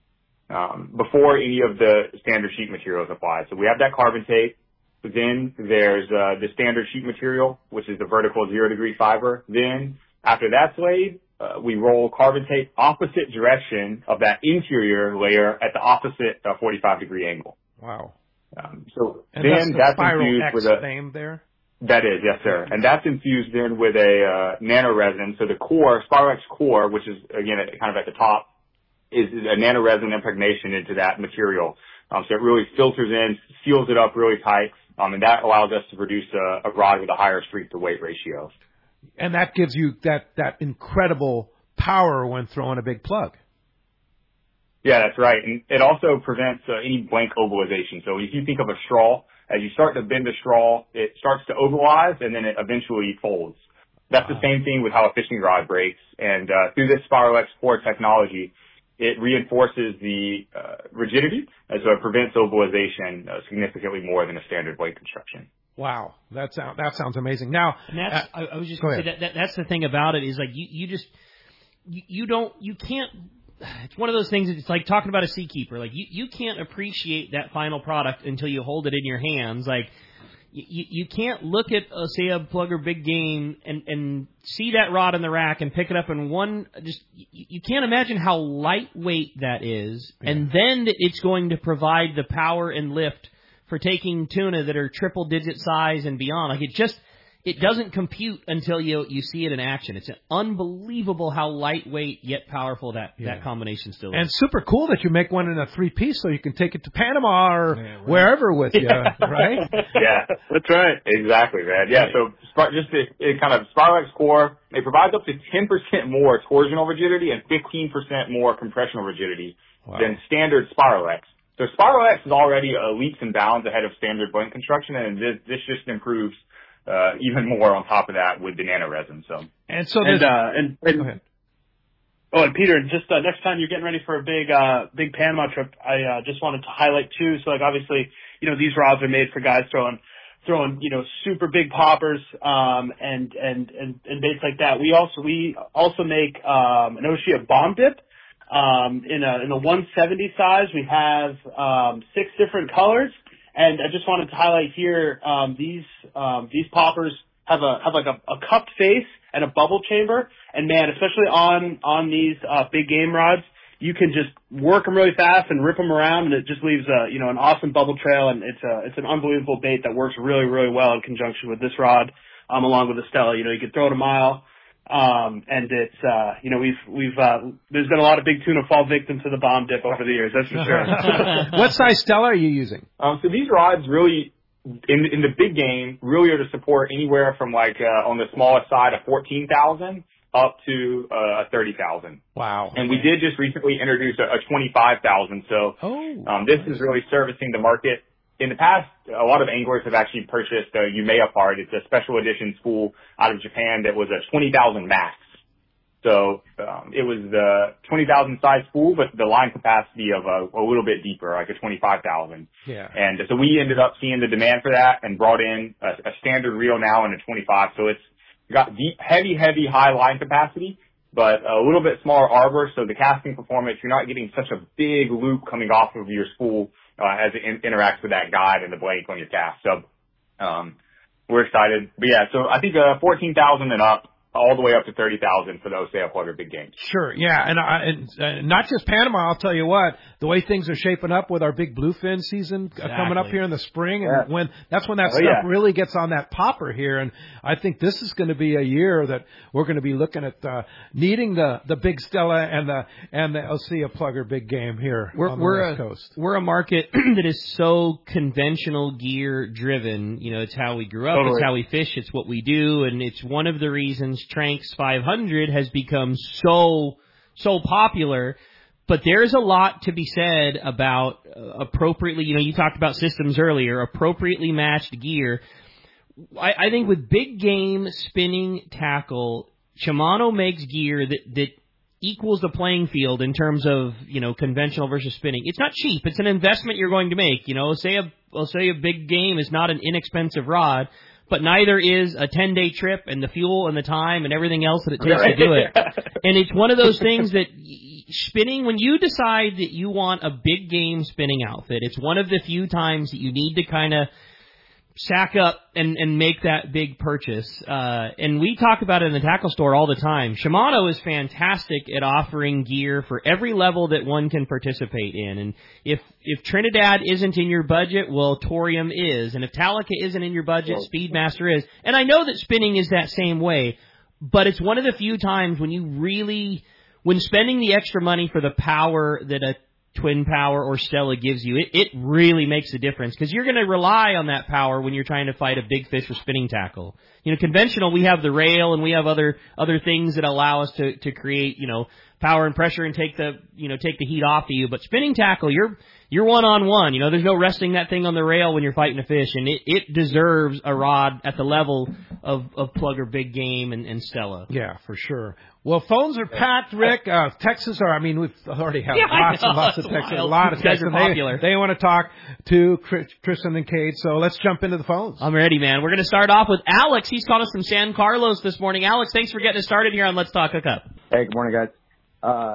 um, before any of the standard sheet material is applied. So we have that carbon tape. Then there's uh, the standard sheet material, which is the vertical zero degree fiber. Then after that's laid, uh, we roll carbon tape opposite direction of that interior layer at the opposite uh, forty-five degree angle.
Wow.
Um, so
And
then
that's the
that's
Spiral
infused
X
with a
name there.
that is yes sir, and that's infused in with a uh, nano resin. So the core Spiral X core, which is again at, kind of at the top, is a nano resin impregnation into that material. Um, so it really filters in, seals it up really tight, um, and that allows us to produce a, a rod with a higher strength to weight ratio.
And that gives you that that incredible power when throwing a big plug.
Yeah, that's right. And it also prevents uh, any blank ovalization. So if you think of a straw, as you start to bend the straw, it starts to ovalize and then it eventually folds. That's wow. the same thing with how a fishing rod breaks. And uh, through this Spiral X four technology, it reinforces the uh, rigidity, and so it prevents ovalization uh, significantly more than a standard blade construction.
Wow, that sounds that sounds amazing. Now,
and that's,
uh,
I, I was just going to say that, that that's the thing about it is like you you just you, you don't you can't it's one of those things. It's like talking about a Seakeeper. Like you, you can't appreciate that final product until you hold it in your hands. Like you, you can't look at, uh, say, a Plugger Big Game and, and see that rod in the rack and pick it up in one. Just you, you can't imagine how lightweight that is, yeah. and then it's going to provide the power and lift for taking tuna that are triple digit size and beyond. Like it just. It doesn't compute until you you see it in action. It's unbelievable how lightweight yet powerful that, yeah. that combination still is.
And super cool that you make one in a three-piece so you can take it to Panama or yeah, right. wherever with you, right?
Yeah, that's right. Exactly, man. Yeah, so just it, it kind of Spirax Core, it provides up to ten percent more torsional rigidity and fifteen percent more compressional rigidity wow. than standard Spirax. So Spirax is already uh, leaps and bounds ahead of standard blend construction, and this, this just improves Uh, even more on top of that with the nano resin. So
and so
and, uh, and, and go ahead. Oh, and Peter, just uh, next time you're getting ready for a big uh, big Panama trip, I uh, just wanted to highlight too. So like obviously, you know, these rods are made for guys throwing throwing you know super big poppers um, and and and and baits like that. We also we also make um, an Oshia bomb dip um, in a in a one seventy size. We have um, six different colors. And I just wanted to highlight here, um, these, um, these poppers have a, have like a, a cupped face and a bubble chamber. And man, especially on, on these, uh, big game rods, you can just work them really fast and rip them around, and it just leaves a, you know, an awesome bubble trail. And it's a, it's an unbelievable bait that works really, really well in conjunction with this rod, um, along with the Stella. You know, you can throw it a mile. Um, and it's, uh, you know, we've, we've, uh, there's been a lot of big tuna fall victim to the bomb dip over the years, that's for sure.
What size Stella are you using?
Um, so these rods really, in, in the big game, really are to support anywhere from like, uh, on the smallest side of fourteen thousand up to, uh, thirty thousand.
Wow.
And we did just recently introduce a, a twenty-five thousand. So,
oh,
um, this is really servicing the market. In the past, a lot of anglers have actually purchased a Umeya part. It's a special edition spool out of Japan that was a twenty thousand max. So um, it was the twenty thousand size spool, but the line capacity of a, a little bit deeper, like a twenty-five thousand.
Yeah.
And so we ended up seeing the demand for that and brought in a, a standard reel now in a twenty-five. So it's got deep, heavy, heavy, high line capacity, but a little bit smaller arbor. So the casting performance, you're not getting such a big loop coming off of your spool. Uh, as it in, interacts with that guide and the blank on your cast. So, um, we're excited. But yeah, so I think, uh, fourteen thousand and up, all the way up to thirty thousand for those Osceola Plugger Big Games.
Sure, yeah, and, uh, and uh, not just Panama. I'll tell you what, the way things are shaping up with our big bluefin season exactly. coming up here in the spring, and yeah. when that's when that oh, stuff yeah. really gets on that popper here. And I think this is going to be a year that we're going to be looking at uh, needing the the big Stella and the and the Osceola Plugger Big Game here
we're,
on the
we're
West
a,
Coast.
We're a market that is so conventional gear driven. You know, it's how we grew up, totally. It's how we fish, it's what we do, and it's one of the reasons Tranks five hundred has become so, so popular. But there's a lot to be said about uh, appropriately, you know, you talked about systems earlier, appropriately matched gear. I, I think with big game spinning tackle, Shimano makes gear that, that equals the playing field in terms of, you know, conventional versus spinning. It's not cheap. It's an investment you're going to make. You know, say a, well, say a big game is not an inexpensive rod, but neither is a ten-day trip and the fuel and the time and everything else that it takes right. to do it. And it's one of those things that spinning, when you decide that you want a big game spinning outfit, it's one of the few times that you need to kind of sack up and, and make that big purchase. Uh, and we talk about it in the tackle store all the time. Shimano is fantastic at offering gear for every level that one can participate in. And if, if Trinidad isn't in your budget, well, Torium is. And if Talica isn't in your budget, Speedmaster is. And I know that spinning is that same way, but it's one of the few times when you really, when spending the extra money for the power that a Twin Power or Stella gives you, it, it really makes a difference, because you're going to rely on that power when you're trying to fight a big fish with spinning tackle. You know, conventional, we have the rail and we have other other things that allow us to, to create, you know, power and pressure and take the, you know, take the heat off of you. But spinning tackle, you're you're one on one. You know, there's no resting that thing on the rail when you're fighting a fish, and it, it deserves a rod at the level of, of Plugger Big Game and, and Stella.
Yeah, for sure. Well, phones are packed, Rick. Uh, Texas are, I mean, we've already had
yeah,
lots and lots of texts. A lot of texts.
Popular.
They, they want to talk to Tristan and Kate, so let's jump into the phones.
I'm ready, man. We're going to start off with Alex. He's calling us from San Carlos this morning. Alex, thanks for getting us started here on Let's Talk Hookup.
Hey, good morning, guys. Uh,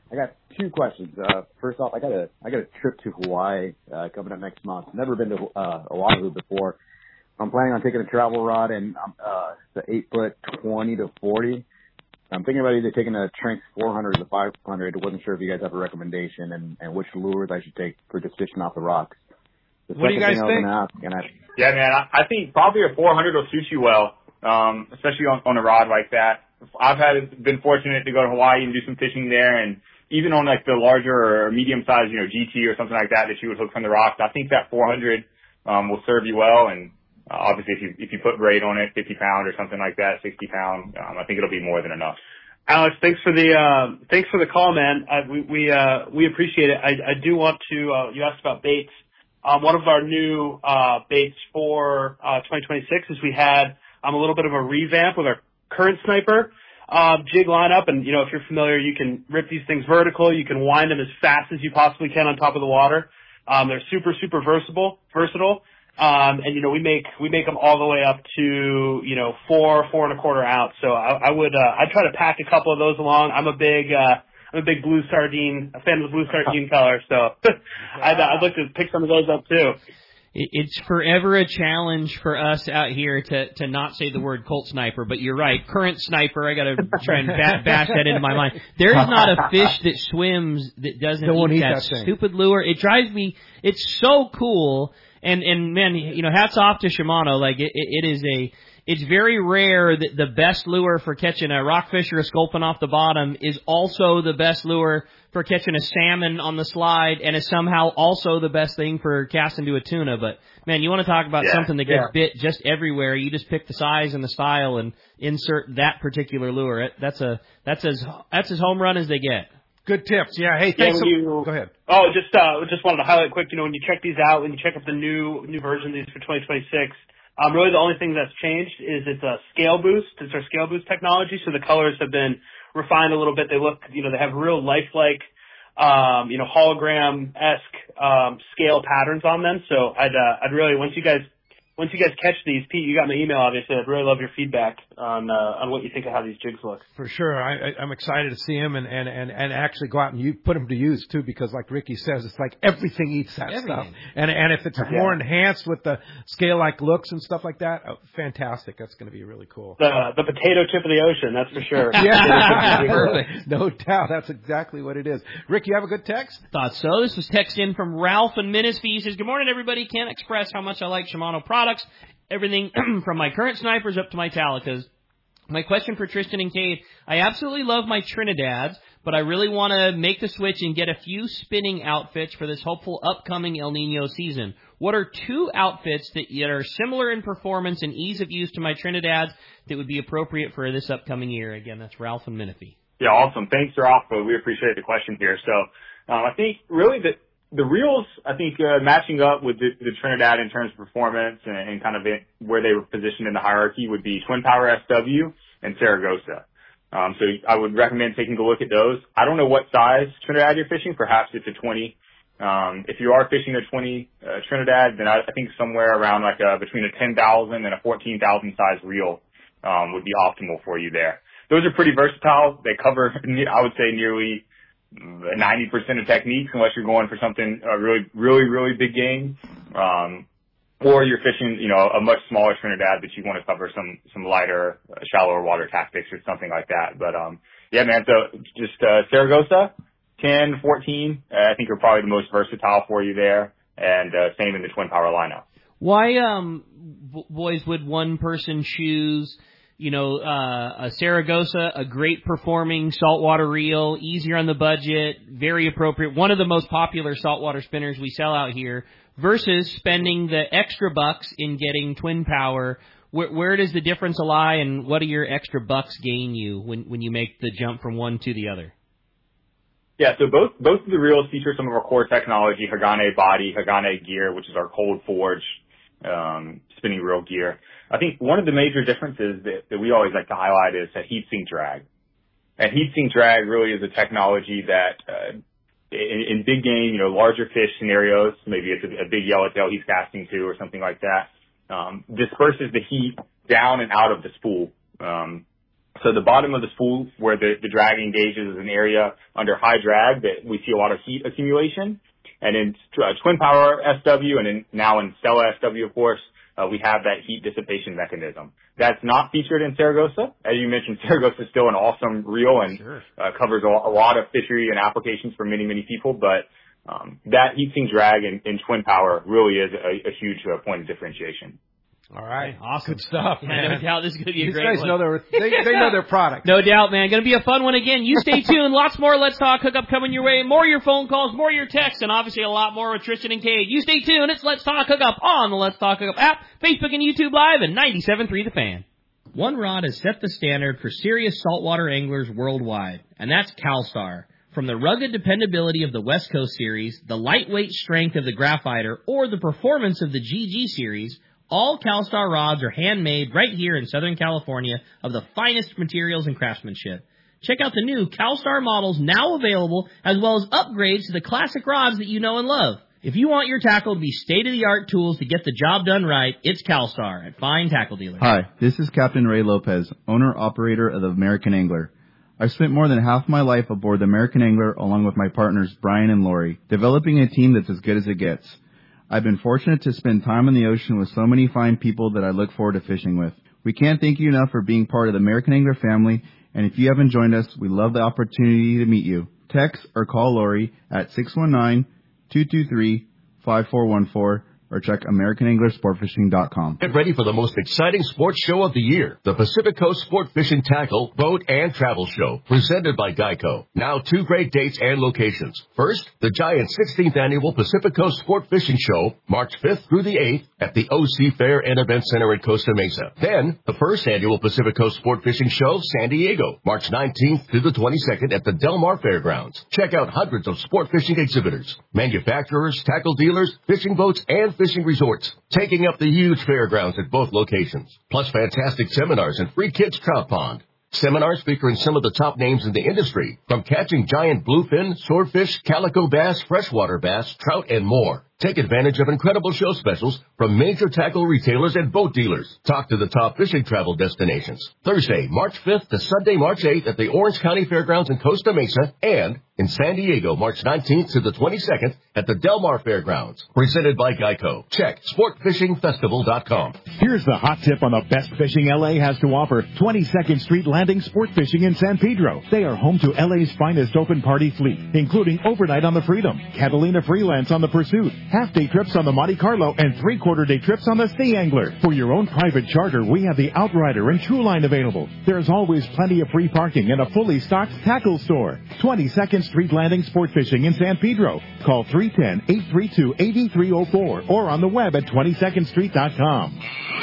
I got two questions. Uh, first off, I got a I got a trip to Hawaii uh, coming up next month. Never been to uh, Oahu before. I'm planning on taking a travel rod and uh, the eight foot twenty to forty. I'm thinking about either taking a Tranx four hundred or the five hundred. I wasn't sure if you guys have a recommendation and, and which lures I should take for just fishing off the rocks. The
what do you guys think?
Ask, and I,
yeah, man, I, I think probably a four hundred will suit you well, um, especially on, on a rod like that. I've had been fortunate to go to Hawaii and do some fishing there, and even on like the larger or medium sized, you know, G T or something like that that you would hook from the rocks, I think that four hundred um, will serve you well. And uh, obviously, if you if you put braid on it, fifty pound or something like that, sixty pound, um, I think it'll be more than enough.
Alex, thanks for the uh, thanks for the call, man. I, we we uh, we appreciate it. I, I do want to. Uh, you asked about baits. Um, one of our new uh, baits for uh, twenty twenty-six is we had um, a little bit of a revamp with our current sniper uh, jig lineup. And you know, if you're familiar, you can rip these things vertical. You can wind them as fast as you possibly can on top of the water. Um, they're super super versatile. Versatile. Um, and you know, we make, we make them all the way up to, you know, four, four and a quarter ounce. So I, I would, uh, I'd try to pack a couple of those along. I'm a big, uh, I'm a big blue sardine, a fan of the blue sardine color. So I'd, I'd like to pick some of those up too.
It's forever a challenge for us out here to, to not say the word Colt Sniper, but you're right. Current Sniper, I gotta try and ba- bash that into my mind. There is not a fish that swims that doesn't
Don't
eat,
eat
that,
that
stupid lure. It drives me, it's so cool. And, and man, you know, hats off to Shimano. Like, it, it is a, it's very rare that the best lure for catching a rockfish or a sculpin off the bottom is also the best lure for catching a salmon on the slide and is somehow also the best thing for casting to a tuna. But man, you want to talk about
yeah,
something that gets
yeah.
bit just everywhere. You just pick the size and the style and insert that particular lure. It, that's a, that's as, that's as home run as they get.
Good tips. Yeah. Hey, thanks.
Yeah,
So,
you,
go ahead.
Oh, just uh, just wanted to highlight quick. You know, when you check these out, when you check up the new new version of these for twenty twenty-six, um, really the only thing that's changed is it's a scale boost. It's our scale boost technology. So the colors have been refined a little bit. They look, you know, they have real lifelike, um, you know, hologram-esque um, scale patterns on them. So I'd uh, I'd really once you guys. Once you guys catch these, Pete, you got my email, obviously. I'd really love your feedback on uh, on what you think of how these jigs look.
For sure. I, I, I'm excited to see him and, and, and, and actually go out and you, put him to use, too, because like Ricky says, it's like everything eats that
everything.
stuff. And and if it's yeah. more enhanced with the scale-like looks and stuff like that, oh, fantastic. That's going to be really cool.
The the potato chip of the ocean, that's for sure.
Yeah, perfect. No doubt. That's exactly what it is. Rick, you have a good text?
Thought so. This was text in from Ralph in Minnesota. He says, good morning, everybody. Can't express how much I like Shimano products. Everything from my current snipers up to my Talicas. My question for Tristan and Cade, I absolutely love my Trinidads, but I really want to make the switch and get a few spinning outfits for this hopeful upcoming El Nino season. What are two outfits that are similar in performance and ease of use to my Trinidads that would be appropriate for this upcoming year? Again, that's Ralph and Menifee.
Yeah, awesome. Thanks, Ralph. We appreciate the question here. So um, I think really the The reels, I think, uh, matching up with the, the Trinidad in terms of performance and, and kind of it, where they were positioned in the hierarchy would be Twin Power S W and Saragosa. Um, so I would recommend taking a look at those. I don't know what size Trinidad you're fishing. Perhaps it's a twenty. Um, if you are fishing a twenty uh, Trinidad, then I, I think somewhere around like a, between a ten thousand and a fourteen thousand size reel um, would be optimal for you there. Those are pretty versatile. They cover, I would say, nearly ninety percent of techniques, unless you're going for something uh, really, really, really big game, um, or you're fishing, you know, a much smaller Trinidad that you want to cover some some lighter, uh, shallower water tactics or something like that. But um, yeah, man. So just uh, Saragosa, ten, fourteen, uh, I think are probably the most versatile for you there, and uh, same in the Twin Power lineup.
Why, um, b- boys, would one person choose? You know, uh, a Saragosa, a great performing saltwater reel, easier on the budget, very appropriate, one of the most popular saltwater spinners we sell out here, versus spending the extra bucks in getting Twin Power. Where, where does the difference lie, and what do your extra bucks gain you when, when you make the jump from one to the other?
Yeah, so both both of the reels feature some of our core technology, Hagane body, Hagane gear, which is our cold forge um, spinning reel gear. I think one of the major differences that, that we always like to highlight is that heat sink drag. And heat sink drag really is a technology that uh, in, in big game, you know, larger fish scenarios, maybe it's a, a big yellowtail he's casting to or something like that, um, disperses the heat down and out of the spool. Um, So the bottom of the spool where the, the drag engages is an area under high drag that we see a lot of heat accumulation. And in uh, Twin Power S W and in, now in Stella S W, of course, uh, we have that heat dissipation mechanism. That's not featured in Saragossa. As you mentioned, Saragossa is still an awesome reel and sure. uh, covers a, a lot of fishery and applications for many, many people. But um, that heat sink drag in, in Twin Power really is a, a huge uh, point of differentiation.
All right, awesome. Good stuff, man.
Yeah, no doubt this is going to be a
These
great
guys
one.
know their, they, they know their product.
No doubt, man. Going to be a fun one again. You stay tuned. Lots more Let's Talk Hookup coming your way. More your phone calls, more your texts, and obviously a lot more with Tristan and Cade. You stay tuned. It's Let's Talk Hookup on the Let's Talk Hookup app, Facebook and YouTube Live, and ninety-seven point three The Fan. One rod has set the standard for serious saltwater anglers worldwide, and that's CalStar. From the rugged dependability of the West Coast Series, the lightweight strength of the Graphiter, or the performance of the G G Series, all CalStar rods are handmade right here in Southern California of the finest materials and craftsmanship. Check out the new CalStar models now available, as well as upgrades to the classic rods that you know and love. If you want your tackle to be state-of-the-art tools to get the job done right, it's CalStar at Fine Tackle Dealers.
Hi, this is Captain Ray Lopez, owner-operator of the American Angler. I've spent more than half my life aboard the American Angler along with my partners Brian and Lori, developing a team that's as good as it gets. I've been fortunate to spend time in the ocean with so many fine people that I look forward to fishing with. We can't thank you enough for being part of the American Angler family, and if you haven't joined us, we love the opportunity to meet you. Text or call Lori at six one nine, two two three, five four one four or check American Angler Sport Fishing dot com.
Get ready for the most exciting sports show of the year, the Pacific Coast Sport Fishing Tackle, Boat, and Travel Show, presented by Geico. Now two great dates and locations. First, the giant sixteenth Annual Pacific Coast Sport Fishing Show, March fifth through the eighth at the O C Fair and Event Center in Costa Mesa. Then, the first Annual Pacific Coast Sport Fishing Show, San Diego, March nineteenth through the twenty-second at the Del Mar Fairgrounds. Check out hundreds of sport fishing exhibitors, manufacturers, tackle dealers, fishing boats, and fishing resorts, taking up the huge fairgrounds at both locations, plus fantastic seminars and free kids trout pond. Seminars featuring some of the top names in the industry, from catching giant bluefin, swordfish, calico bass, freshwater bass, trout, and more. Take advantage of incredible show specials from major tackle retailers and boat dealers. Talk to the top fishing travel destinations. Thursday, March fifth to Sunday, March eighth at the Orange County Fairgrounds in Costa Mesa, and in San Diego, March nineteenth to the twenty-second at the Del Mar Fairgrounds. Presented by Geico. Check sport fishing festival dot com.
Here's the hot tip on the best fishing L A has to offer. twenty-second Street Landing Sport Fishing in San Pedro. They are home to L A's finest open party fleet, including overnight on the Freedom, Catalina Freelance on the Pursuit, half-day trips on the Monte Carlo, and three-quarter-day trips on the Sea Angler. For your own private charter, we have the Outrider and Trueline available. There's always plenty of free parking and a fully stocked tackle store. twenty-second Street Landing Sport Fishing in San Pedro. Call three one zero, eight three two, eight three zero four or on the web at twenty-second street dot com.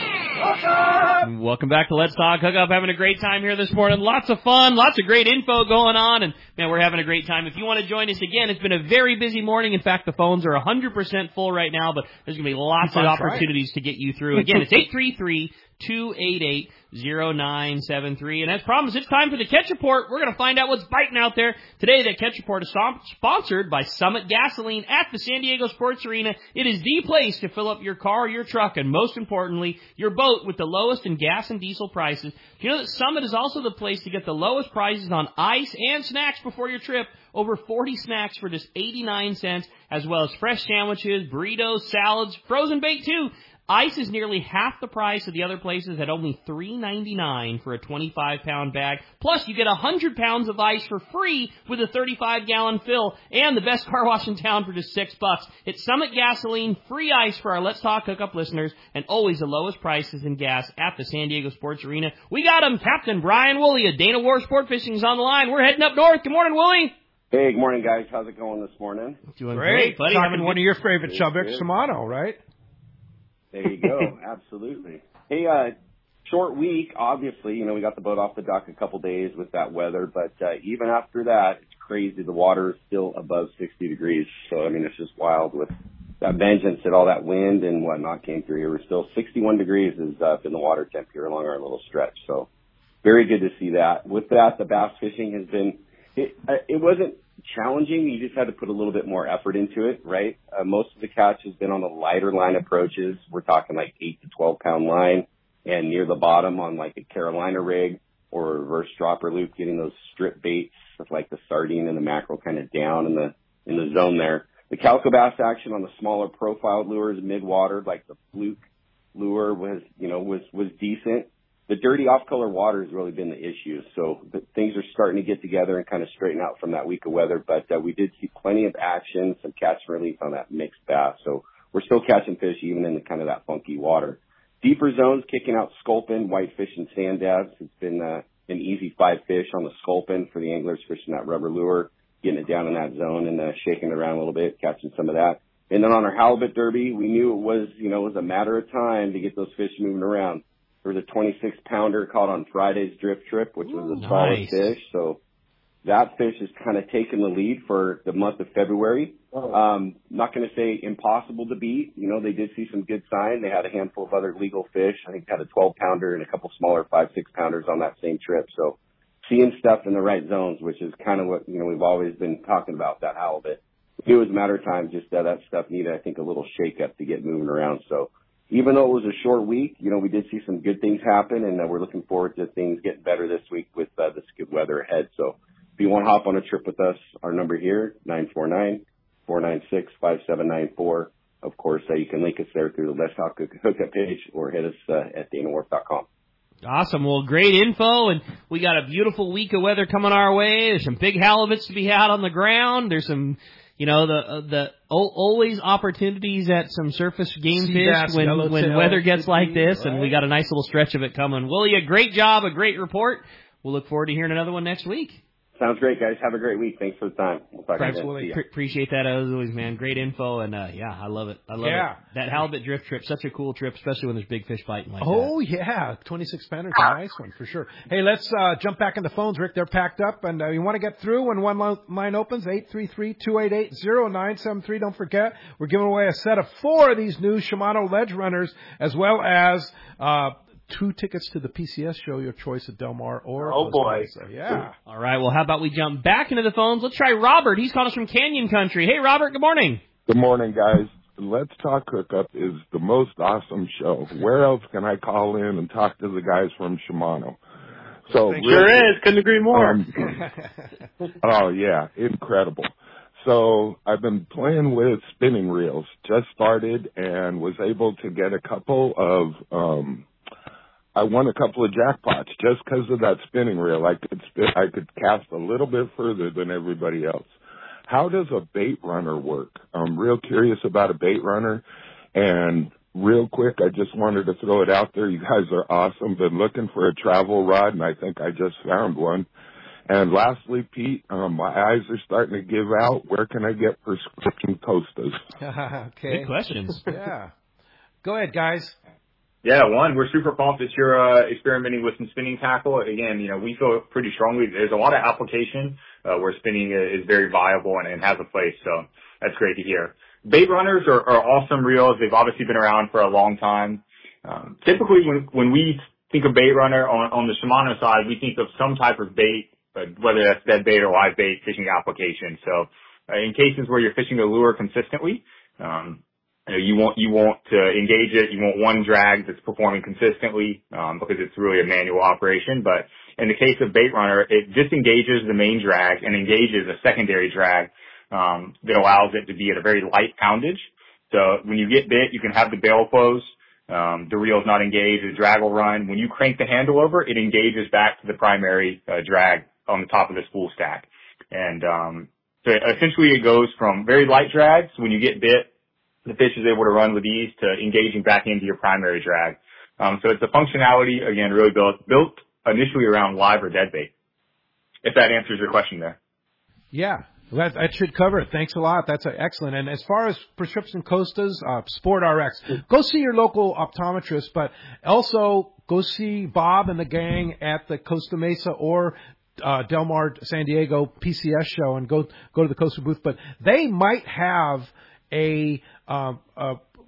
Welcome back to Let's Talk Hookup. Having a great time here this morning. Lots of fun, lots of great info going on, and man, we're having a great time. If you want to join us again, it's been a very busy morning. In fact, the phones are one hundred percent full right now, but there's going to be lots of opportunities to get you through. Again, it's eight three three, two eight eight, zero nine seven three. And as promised, it's time for the Catch Report. We're going to find out what's biting out there. Today, the Catch Report is sponsored by Summit Gasoline at the San Diego Sports Arena. It is the place to fill up your car, your truck, and most importantly, your boat with the lowest in gas and diesel prices. Do you know that Summit is also the place to get the lowest prices on ice and snacks before your trip? Over forty snacks for just eighty-nine cents, as well as fresh sandwiches, burritos, salads, frozen bait too. Ice is nearly half the price of the other places at only three ninety-nine for a twenty-five pound bag. Plus, you get one hundred pounds of ice for free with a thirty-five gallon fill, and the best car wash in town for just six bucks. It's Summit Gasoline, free ice for our Let's Talk Hookup listeners, and always the lowest prices in gas at the San Diego Sports Arena. We got him, Captain Brian Woolley of Dana War Sport Fishing is on the line. We're heading up north. Good morning, Woolley.
Hey, good morning, guys. How's it going this morning?
Doing great, buddy. Talking one of your favorite Chubbuck Shimano, right?
There you go. Absolutely. Hey, uh, short week, obviously. You know, we got the boat off the dock a couple days with that weather, but uh, even after that, it's crazy. The water is still above sixty degrees. So, I mean, it's just wild with that vengeance that all that wind and whatnot came through here. We're still sixty-one degrees is uh, been the water temp here along our little stretch. So, very good to see that. With that, the bass fishing has been, it, uh, it wasn't challenging. You just had to put a little bit more effort into it, right? Uh, most of the catch has been on the lighter line approaches. We're talking like eight to twelve pound line and near the bottom on like a Carolina rig or a reverse dropper loop, getting those strip baits with like the sardine and the mackerel kind of down in the in the zone there. The calico bass action on the smaller profiled lures mid-water, like the fluke lure, was you know was was decent. The dirty off-color water has really been the issue. So the, things are starting to get together and kind of straighten out from that week of weather. But uh, we did see plenty of action, some catch and release on that mixed bass. So we're still catching fish even in the kind of that funky water. Deeper zones kicking out sculpin, whitefish, and sand dabs. It's been uh, an easy five fish on the sculpin for the anglers fishing that rubber lure, getting it down in that zone and uh, shaking it around a little bit, catching some of that. And then on our halibut derby, we knew it was, you know, it was a matter of time to get those fish moving around. There was a twenty-six pounder caught on Friday's drift trip, which was a solid
nice.
fish. So that fish has kind of taken the lead for the month of February. Um, not going to say impossible to beat. You know, they did see some good sign. They had a handful of other legal fish. I think had a twelve pounder and a couple smaller five, six pounders on that same trip. So seeing stuff in the right zones, which is kind of what, you know, we've always been talking about, that halibut. It was a matter of time, just that, that stuff needed, I think, a little shake up to get moving around. So even though it was a short week, you know, we did see some good things happen, and uh, we're looking forward to things getting better this week with uh, this good weather ahead. So if you want to hop on a trip with us, our number here, nine four nine, four nine six, five seven nine four. Of course, uh, you can link us there through the Let's Talk Hookup page or hit us uh, at dana wharf dot com.
Awesome. Well, great info, and we got a beautiful week of weather coming our way. There's some big halibuts to be had on the ground. There's some, you know, the uh, the o- always opportunities at some surface game
Sea
fish
bass,
when
yellowtail,
when weather gets like this,
right.
and we got a nice little stretch of it coming. Willie, a great job, a great report. We'll look forward to hearing another one next week.
Sounds great, guys. Have a great week. Thanks for the time. We'll talk
Thanks,
again.
Willie.
See ya.
Pre- appreciate that as always, man. Great info, and uh, yeah, I love it. I love
Yeah.
it. That halibut drift trip, such a cool trip, especially when there's big fish biting like
Oh, yeah. twenty-six pounders, a nice one for sure. Hey, let's uh, jump back in the phones, Rick. They're packed up, and uh, you want to get through when one lo- line opens, eight three three, two eight eight, zero nine seven three. Don't forget, we're giving away a set of four of these new Shimano Ledge Runners, as well as uh, two tickets to the P C S show, your choice at Del Mar or
Oh, boy.
So, yeah.
All right, well, how about we jump back into the phones? Let's try Robert. He's calling us from Canyon Country. Hey, Robert, good morning.
Good morning, guys. Let's Talk Hookup is the most awesome show. Where else can I call in and talk to the guys from Shimano? So
Sure is. Couldn't agree more.
Um, oh, yeah. Incredible. So I've been playing with spinning reels. Just started and was able to get a couple of, um, I won a couple of jackpots just because of that spinning reel. I could spin, I could cast a little bit further than everybody else. How does a bait runner work? I'm real curious about a bait runner. And real quick, I just wanted to throw it out there. You guys are awesome. Been looking for a travel rod, and I think I just found one. And lastly, Pete, um, my eyes are starting to give out. Where can I get prescription Costas?
Okay.
Good questions.
Yeah. Go ahead, guys.
Yeah, one, we're super pumped that you're uh, experimenting with some spinning tackle. Again, you know, we feel pretty strongly there's a lot of application uh, where spinning is very viable and, and has a place, so that's great to hear. Bait runners are, are awesome reels. They've obviously been around for a long time. Um, typically, when when we think of bait runner on, on the Shimano side, we think of some type of bait, uh, whether that's dead bait or live bait fishing application. So uh, in cases where you're fishing a lure consistently, um, You know, you want, you want to engage it. You want one drag that's performing consistently, um, because it's really a manual operation. But in the case of bait runner, it disengages the main drag and engages a secondary drag, um, that allows it to be at a very light poundage. So when you get bit, you can have the bail close. Um, the reel's not engaged. The drag will run. When you crank the handle over, it engages back to the primary, uh, drag on the top of the spool stack. And, um, so essentially it goes from very light drags when you get bit, the fish is able to run with ease, to engaging back into your primary drag. Um, so it's a functionality, again, really built, built initially around live or dead bait. If that answers your question there.
Yeah, that, that should cover it. Thanks a lot. That's uh, excellent. And as far as prescription Costas, uh, Sport R X, go see your local optometrist, but also go see Bob and the gang at the Costa Mesa or uh, Del Mar San Diego P C S show, and go go to the Costa booth. But they might have a, um, a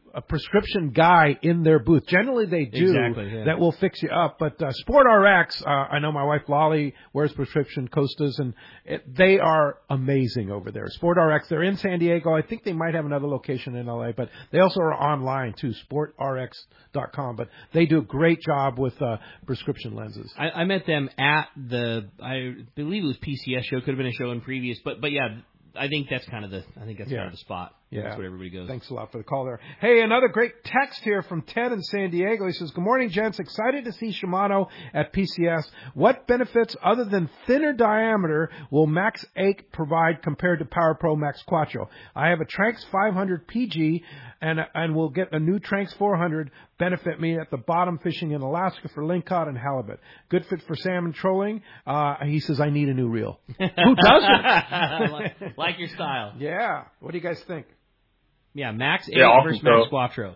a prescription guy in their booth. Generally, they do.
Exactly, yeah.
That will fix you up. But uh, Sport R X, uh, I know my wife Lolly wears prescription Costas, and it, they are amazing over there. Sport R X, they're in San Diego. I think they might have another location in L A, but they also are online too, sport r x dot com. But they do a great job with uh, prescription lenses.
I, I met them at the, I believe it was P C S show, could have been a show in previous, but but yeah, I think that's kind of the, I think that's
Yeah.
kind of the spot.
Yeah.
That's where everybody goes.
Thanks a lot for the call there. Hey, another great text here from Ted in San Diego. He says, good morning, gents. Excited to see Shimano at P C S. What benefits other than thinner diameter will Max eight provide compared to PowerPro Max Quattro? I have a Tranx five hundred P G and and will get a new Tranx four hundred benefit me at the bottom fishing in Alaska for lingcod and halibut. Good fit for salmon trolling. Uh, he says, I need a new reel. Who doesn't?
like, like your style.
Yeah. What do you guys think?
Yeah, Max eight
Yeah, awesome.
versus Max
So-
Quattro.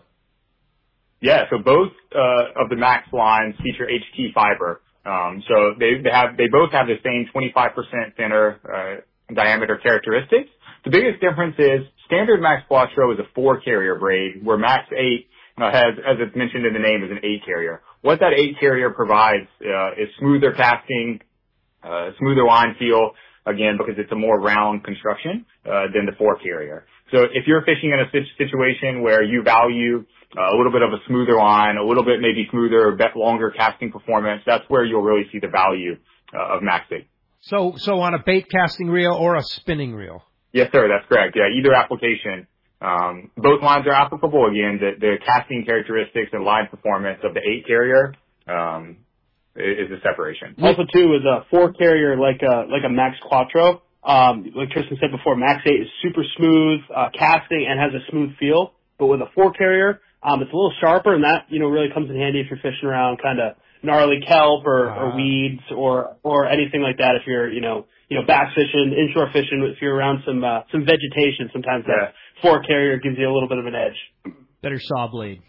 Yeah, so both uh, of the Max lines feature H T fiber. Um, so they, they have they both have the same twenty-five percent thinner uh, diameter characteristics. The biggest difference is standard Max Quattro is a four carrier braid, where Max eight uh, has, as it's mentioned in the name, is an eight carrier. What that eight carrier provides uh, is smoother casting, uh, smoother line feel, again because it's a more round construction uh, than the four carrier. So if you're fishing in a situation where you value uh, a little bit of a smoother line, a little bit maybe smoother, bet longer casting performance, that's where you'll really see the value uh, of Max eight.
So, so on a bait casting reel or a spinning reel?
Yes, sir, that's correct. Yeah, either application. Um, both lines are applicable. Again, the, the casting characteristics and line performance of the eight carrier um, is the separation.
Also, too, is a four carrier like a like a Max Quattro. Um, like Tristan said before, Max eight is super smooth uh, casting and has a smooth feel. But with a four carrier, um, it's a little sharper, and that you know really comes in handy if you're fishing around kind of gnarly kelp or, uh, or weeds or or anything like that. If you're you know you know bass fishing, inshore fishing, if you're around some uh, some vegetation, sometimes
Yeah.
that four carrier gives you a little bit of an edge.
Better saw blade.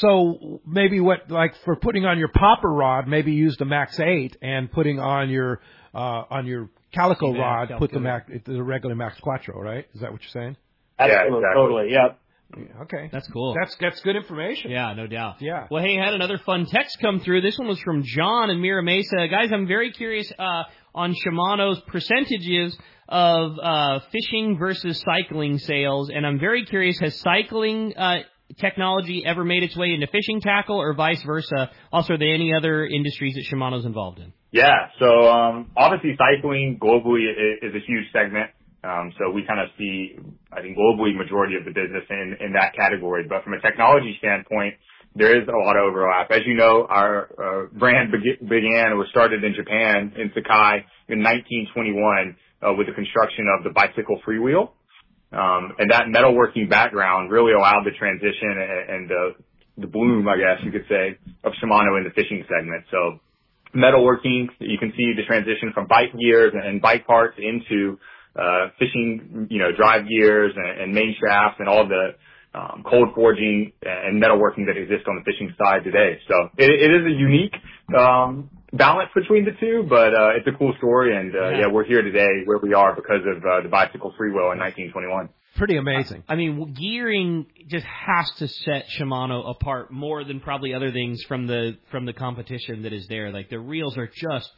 So maybe what, like for putting on your popper rod, maybe use the Max eight, and putting on your uh, on your calico
Yeah,
rod,
calico.
put the Max, the regular Max Quattro, right? Is that what you're saying?
Absolutely,
exactly.
totally, yeah.
Yeah, okay,
That's cool.
that's that's good information.
Yeah, no doubt.
Yeah.
Well, hey, I had another fun text come through. This one was from John in Mira Mesa. Guys, I'm very curious uh, on Shimano's percentages of uh, fishing versus cycling sales, and I'm very curious, has cycling uh, technology ever made its way into fishing tackle or vice versa? Also, are there any other industries that Shimano's involved in?
Yeah, so um, obviously cycling globally is, is a huge segment. Um, so we kind of see, I think, globally majority of the business in, in that category. But from a technology standpoint, there is a lot of overlap. As you know, our uh, brand be- began, was started in Japan, in Sakai, in nineteen twenty-one uh, with the construction of the bicycle freewheel. Um, and that metalworking background really allowed the transition and, and the, the bloom, I guess you could say, of Shimano in the fishing segment. So metalworking, you can see the transition from bike gears and bike parts into uh, fishing, you know, drive gears and, and main shafts and all the um, cold forging and metalworking that exists on the fishing side today. So it, it is a unique um, balance between the two, but uh, it's a cool story. And uh, yeah. yeah, we're here today where we are because of uh, the bicycle freewheel in nineteen twenty-one.
Pretty amazing.
I mean, gearing just has to set Shimano apart more than probably other things from the from the competition that is there. Like the reels are just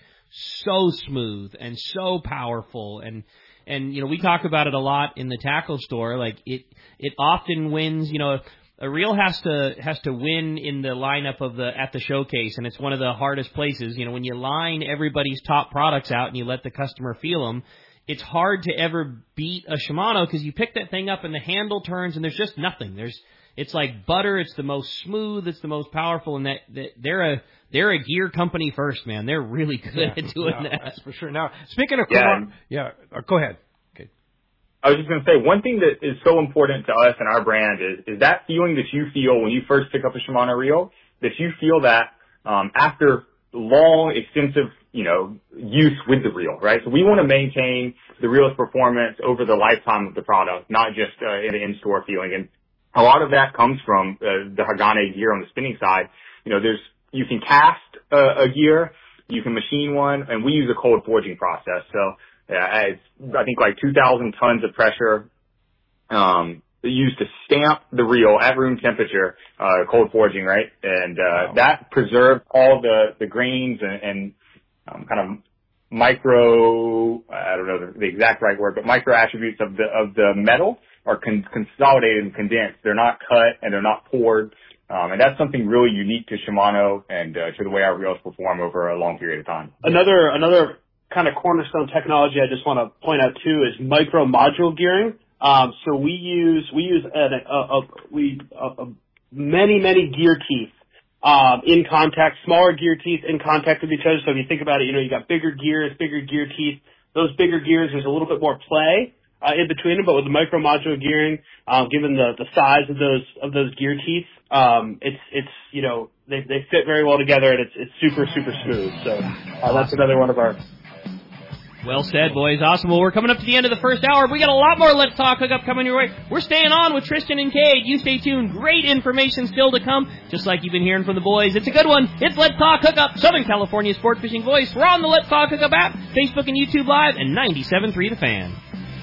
so smooth and so powerful, and and you know we talk about it a lot in the tackle store. Like it it often wins. You know, a reel has to has to win in the lineup of the at the showcase, and it's one of the hardest places. You know, when you line everybody's top products out and you let the customer feel them, it's hard to ever beat a Shimano because you pick that thing up and the handle turns and there's just nothing. There's it's like butter. It's the most smooth. It's the most powerful, and that, that they're a they're a gear company first, man. They're really good
Yeah,
at doing
no,
that.
That's for sure. Now, speaking of
Yeah.
Kumar, yeah, uh, go ahead.
I was just going to say, one thing that is so important to us and our brand is, is that feeling that you feel when you first pick up a Shimano reel, that you feel that um, after long, extensive, you know, use with the reel, right? So we want to maintain the reel's performance over the lifetime of the product, not just uh, in the in-store feeling. And a lot of that comes from uh, the Hagane gear on the spinning side. You know, there's you can cast uh, a gear, you can machine one, and we use a cold forging process. So yeah, it's, I think like two thousand tons of pressure, um, used to stamp the reel at room temperature, uh, cold foraging, right? And, uh, wow. that preserved all the, the grains and, and, um, kind of micro, I don't know the, the exact right word, but micro attributes of the, of the metal are con- consolidated and condensed. They're not cut and they're not poured. Um, and that's something really unique to Shimano and, uh, to the way our reels perform over a long period of time.
Another, another kind of cornerstone technology I just want to point out too is micro module gearing. Um, so we use, we use a, a, a we, a, a many, many gear teeth, um, in contact, smaller gear teeth in contact with each other. So if you think about it, you know, you got bigger gears, bigger gear teeth. Those bigger gears, there's a little bit more play, uh, in between them, but with the micro module gearing, um, given the, the size of those, of those gear teeth, um, it's, it's, you know, they, they fit very well together and it's, it's super, super smooth. So, uh, that's another one of our,
Well said, boys. Awesome. Well, we're coming up to the end of the first hour. We got a lot more Let's Talk Hookup coming your way. We're staying on with Tristan and Cade. You stay tuned. Great information still to come, just like you've been hearing from the boys. It's a good one. It's Let's Talk Hookup, Southern California Sport Fishing Voice. We're on the Let's Talk Hookup app, Facebook and YouTube Live, and ninety-seven point three The Fan.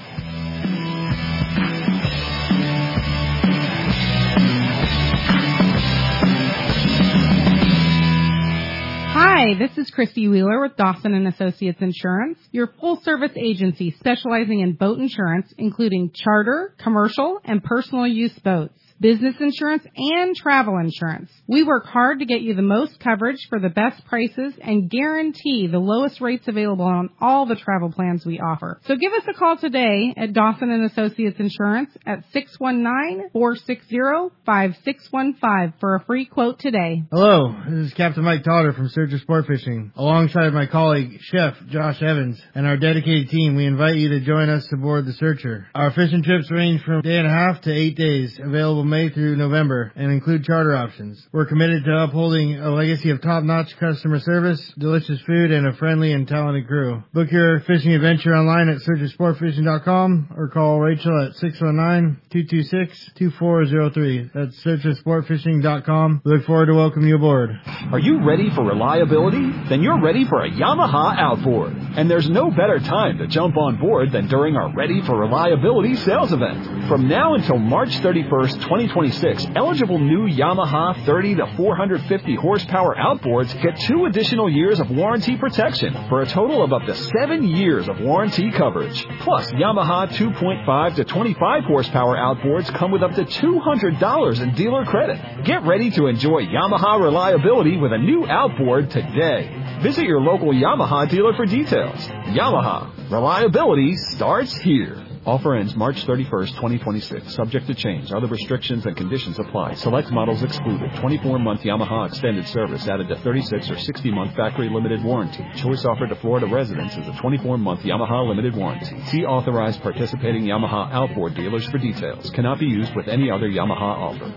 Hi, this is Christy Wheeler with Dawson and Associates Insurance, your full-service agency specializing in boat insurance, including charter, commercial, and personal use boats, business insurance, and travel insurance. We work hard to get you the most coverage for the best prices and guarantee the lowest rates available on all the travel plans we offer. So give us a call today at Dawson and Associates Insurance at six one nine, four six zero, five six one five for a free quote today.
Hello, this is Captain Mike Totter from Searcher Sport Fishing. Alongside my colleague, Chef Josh Evans, and our dedicated team, we invite you to join us aboard the Searcher. Our fishing trips range from a day and a half to eight days, available May through November, and include charter options. We're committed to upholding a legacy of top-notch customer service, delicious food, and a friendly and talented crew. Book your fishing adventure online at searcher sport fishing dot com or call Rachel at six one nine, two two six, two four zero three. That's searcher sport fishing dot com. We look forward to welcoming you aboard.
Are you ready for reliability? Then you're ready for a Yamaha outboard. And there's no better time to jump on board than during our Ready for Reliability sales event. From now until March thirty-first, twenty twenty-six, eligible new Yamaha thirty to four hundred fifty horsepower outboards get two additional years of warranty protection for a total of up to seven years of warranty coverage. Plus, Yamaha two point five to twenty-five horsepower outboards come with up to two hundred dollars in dealer credit. Get ready to enjoy Yamaha reliability with a new outboard today. Visit your local Yamaha dealer for details. Yamaha, reliability starts here. Offer ends March thirty-first, twenty twenty-six. Subject to change. Other restrictions and conditions apply. Select models excluded. twenty-four month Yamaha extended service added to thirty-six or sixty month factory limited warranty. Choice offered to Florida residents is a twenty-four month Yamaha limited warranty. See authorized participating Yamaha outboard dealers for details. Cannot be used with any other Yamaha offer.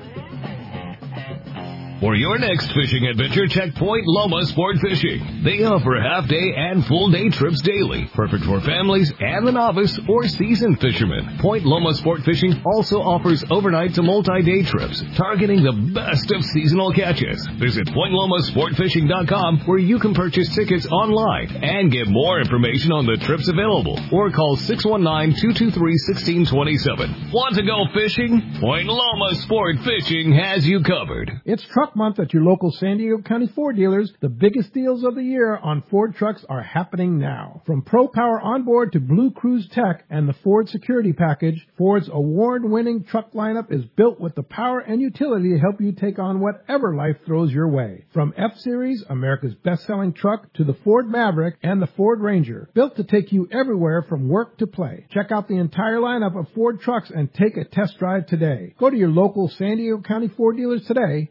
For your next fishing adventure, check Point Loma Sport Fishing. They offer half-day and full-day trips daily, perfect for families and the novice or seasoned fishermen. Point Loma Sport Fishing also offers overnight to multi-day trips, targeting the best of seasonal catches. Visit point loma sport fishing dot com, where you can purchase tickets online and get more information on the trips available, or call six one nine, two two three, one six two seven. Want to go fishing? Point Loma Sport Fishing has you covered.
It's truck month at your local San Diego County Ford dealers. The biggest deals of the year on Ford trucks are happening now. From Pro Power Onboard to Blue Cruise Tech and the Ford Security Package, Ford's award-winning truck lineup is built with the power and utility to help you take on whatever life throws your way. From F-Series, America's best-selling truck, to the Ford Maverick and the Ford Ranger, built to take you everywhere from work to play. Check out the entire lineup of Ford trucks and take a test drive today. Go to your local San Diego County Ford dealers today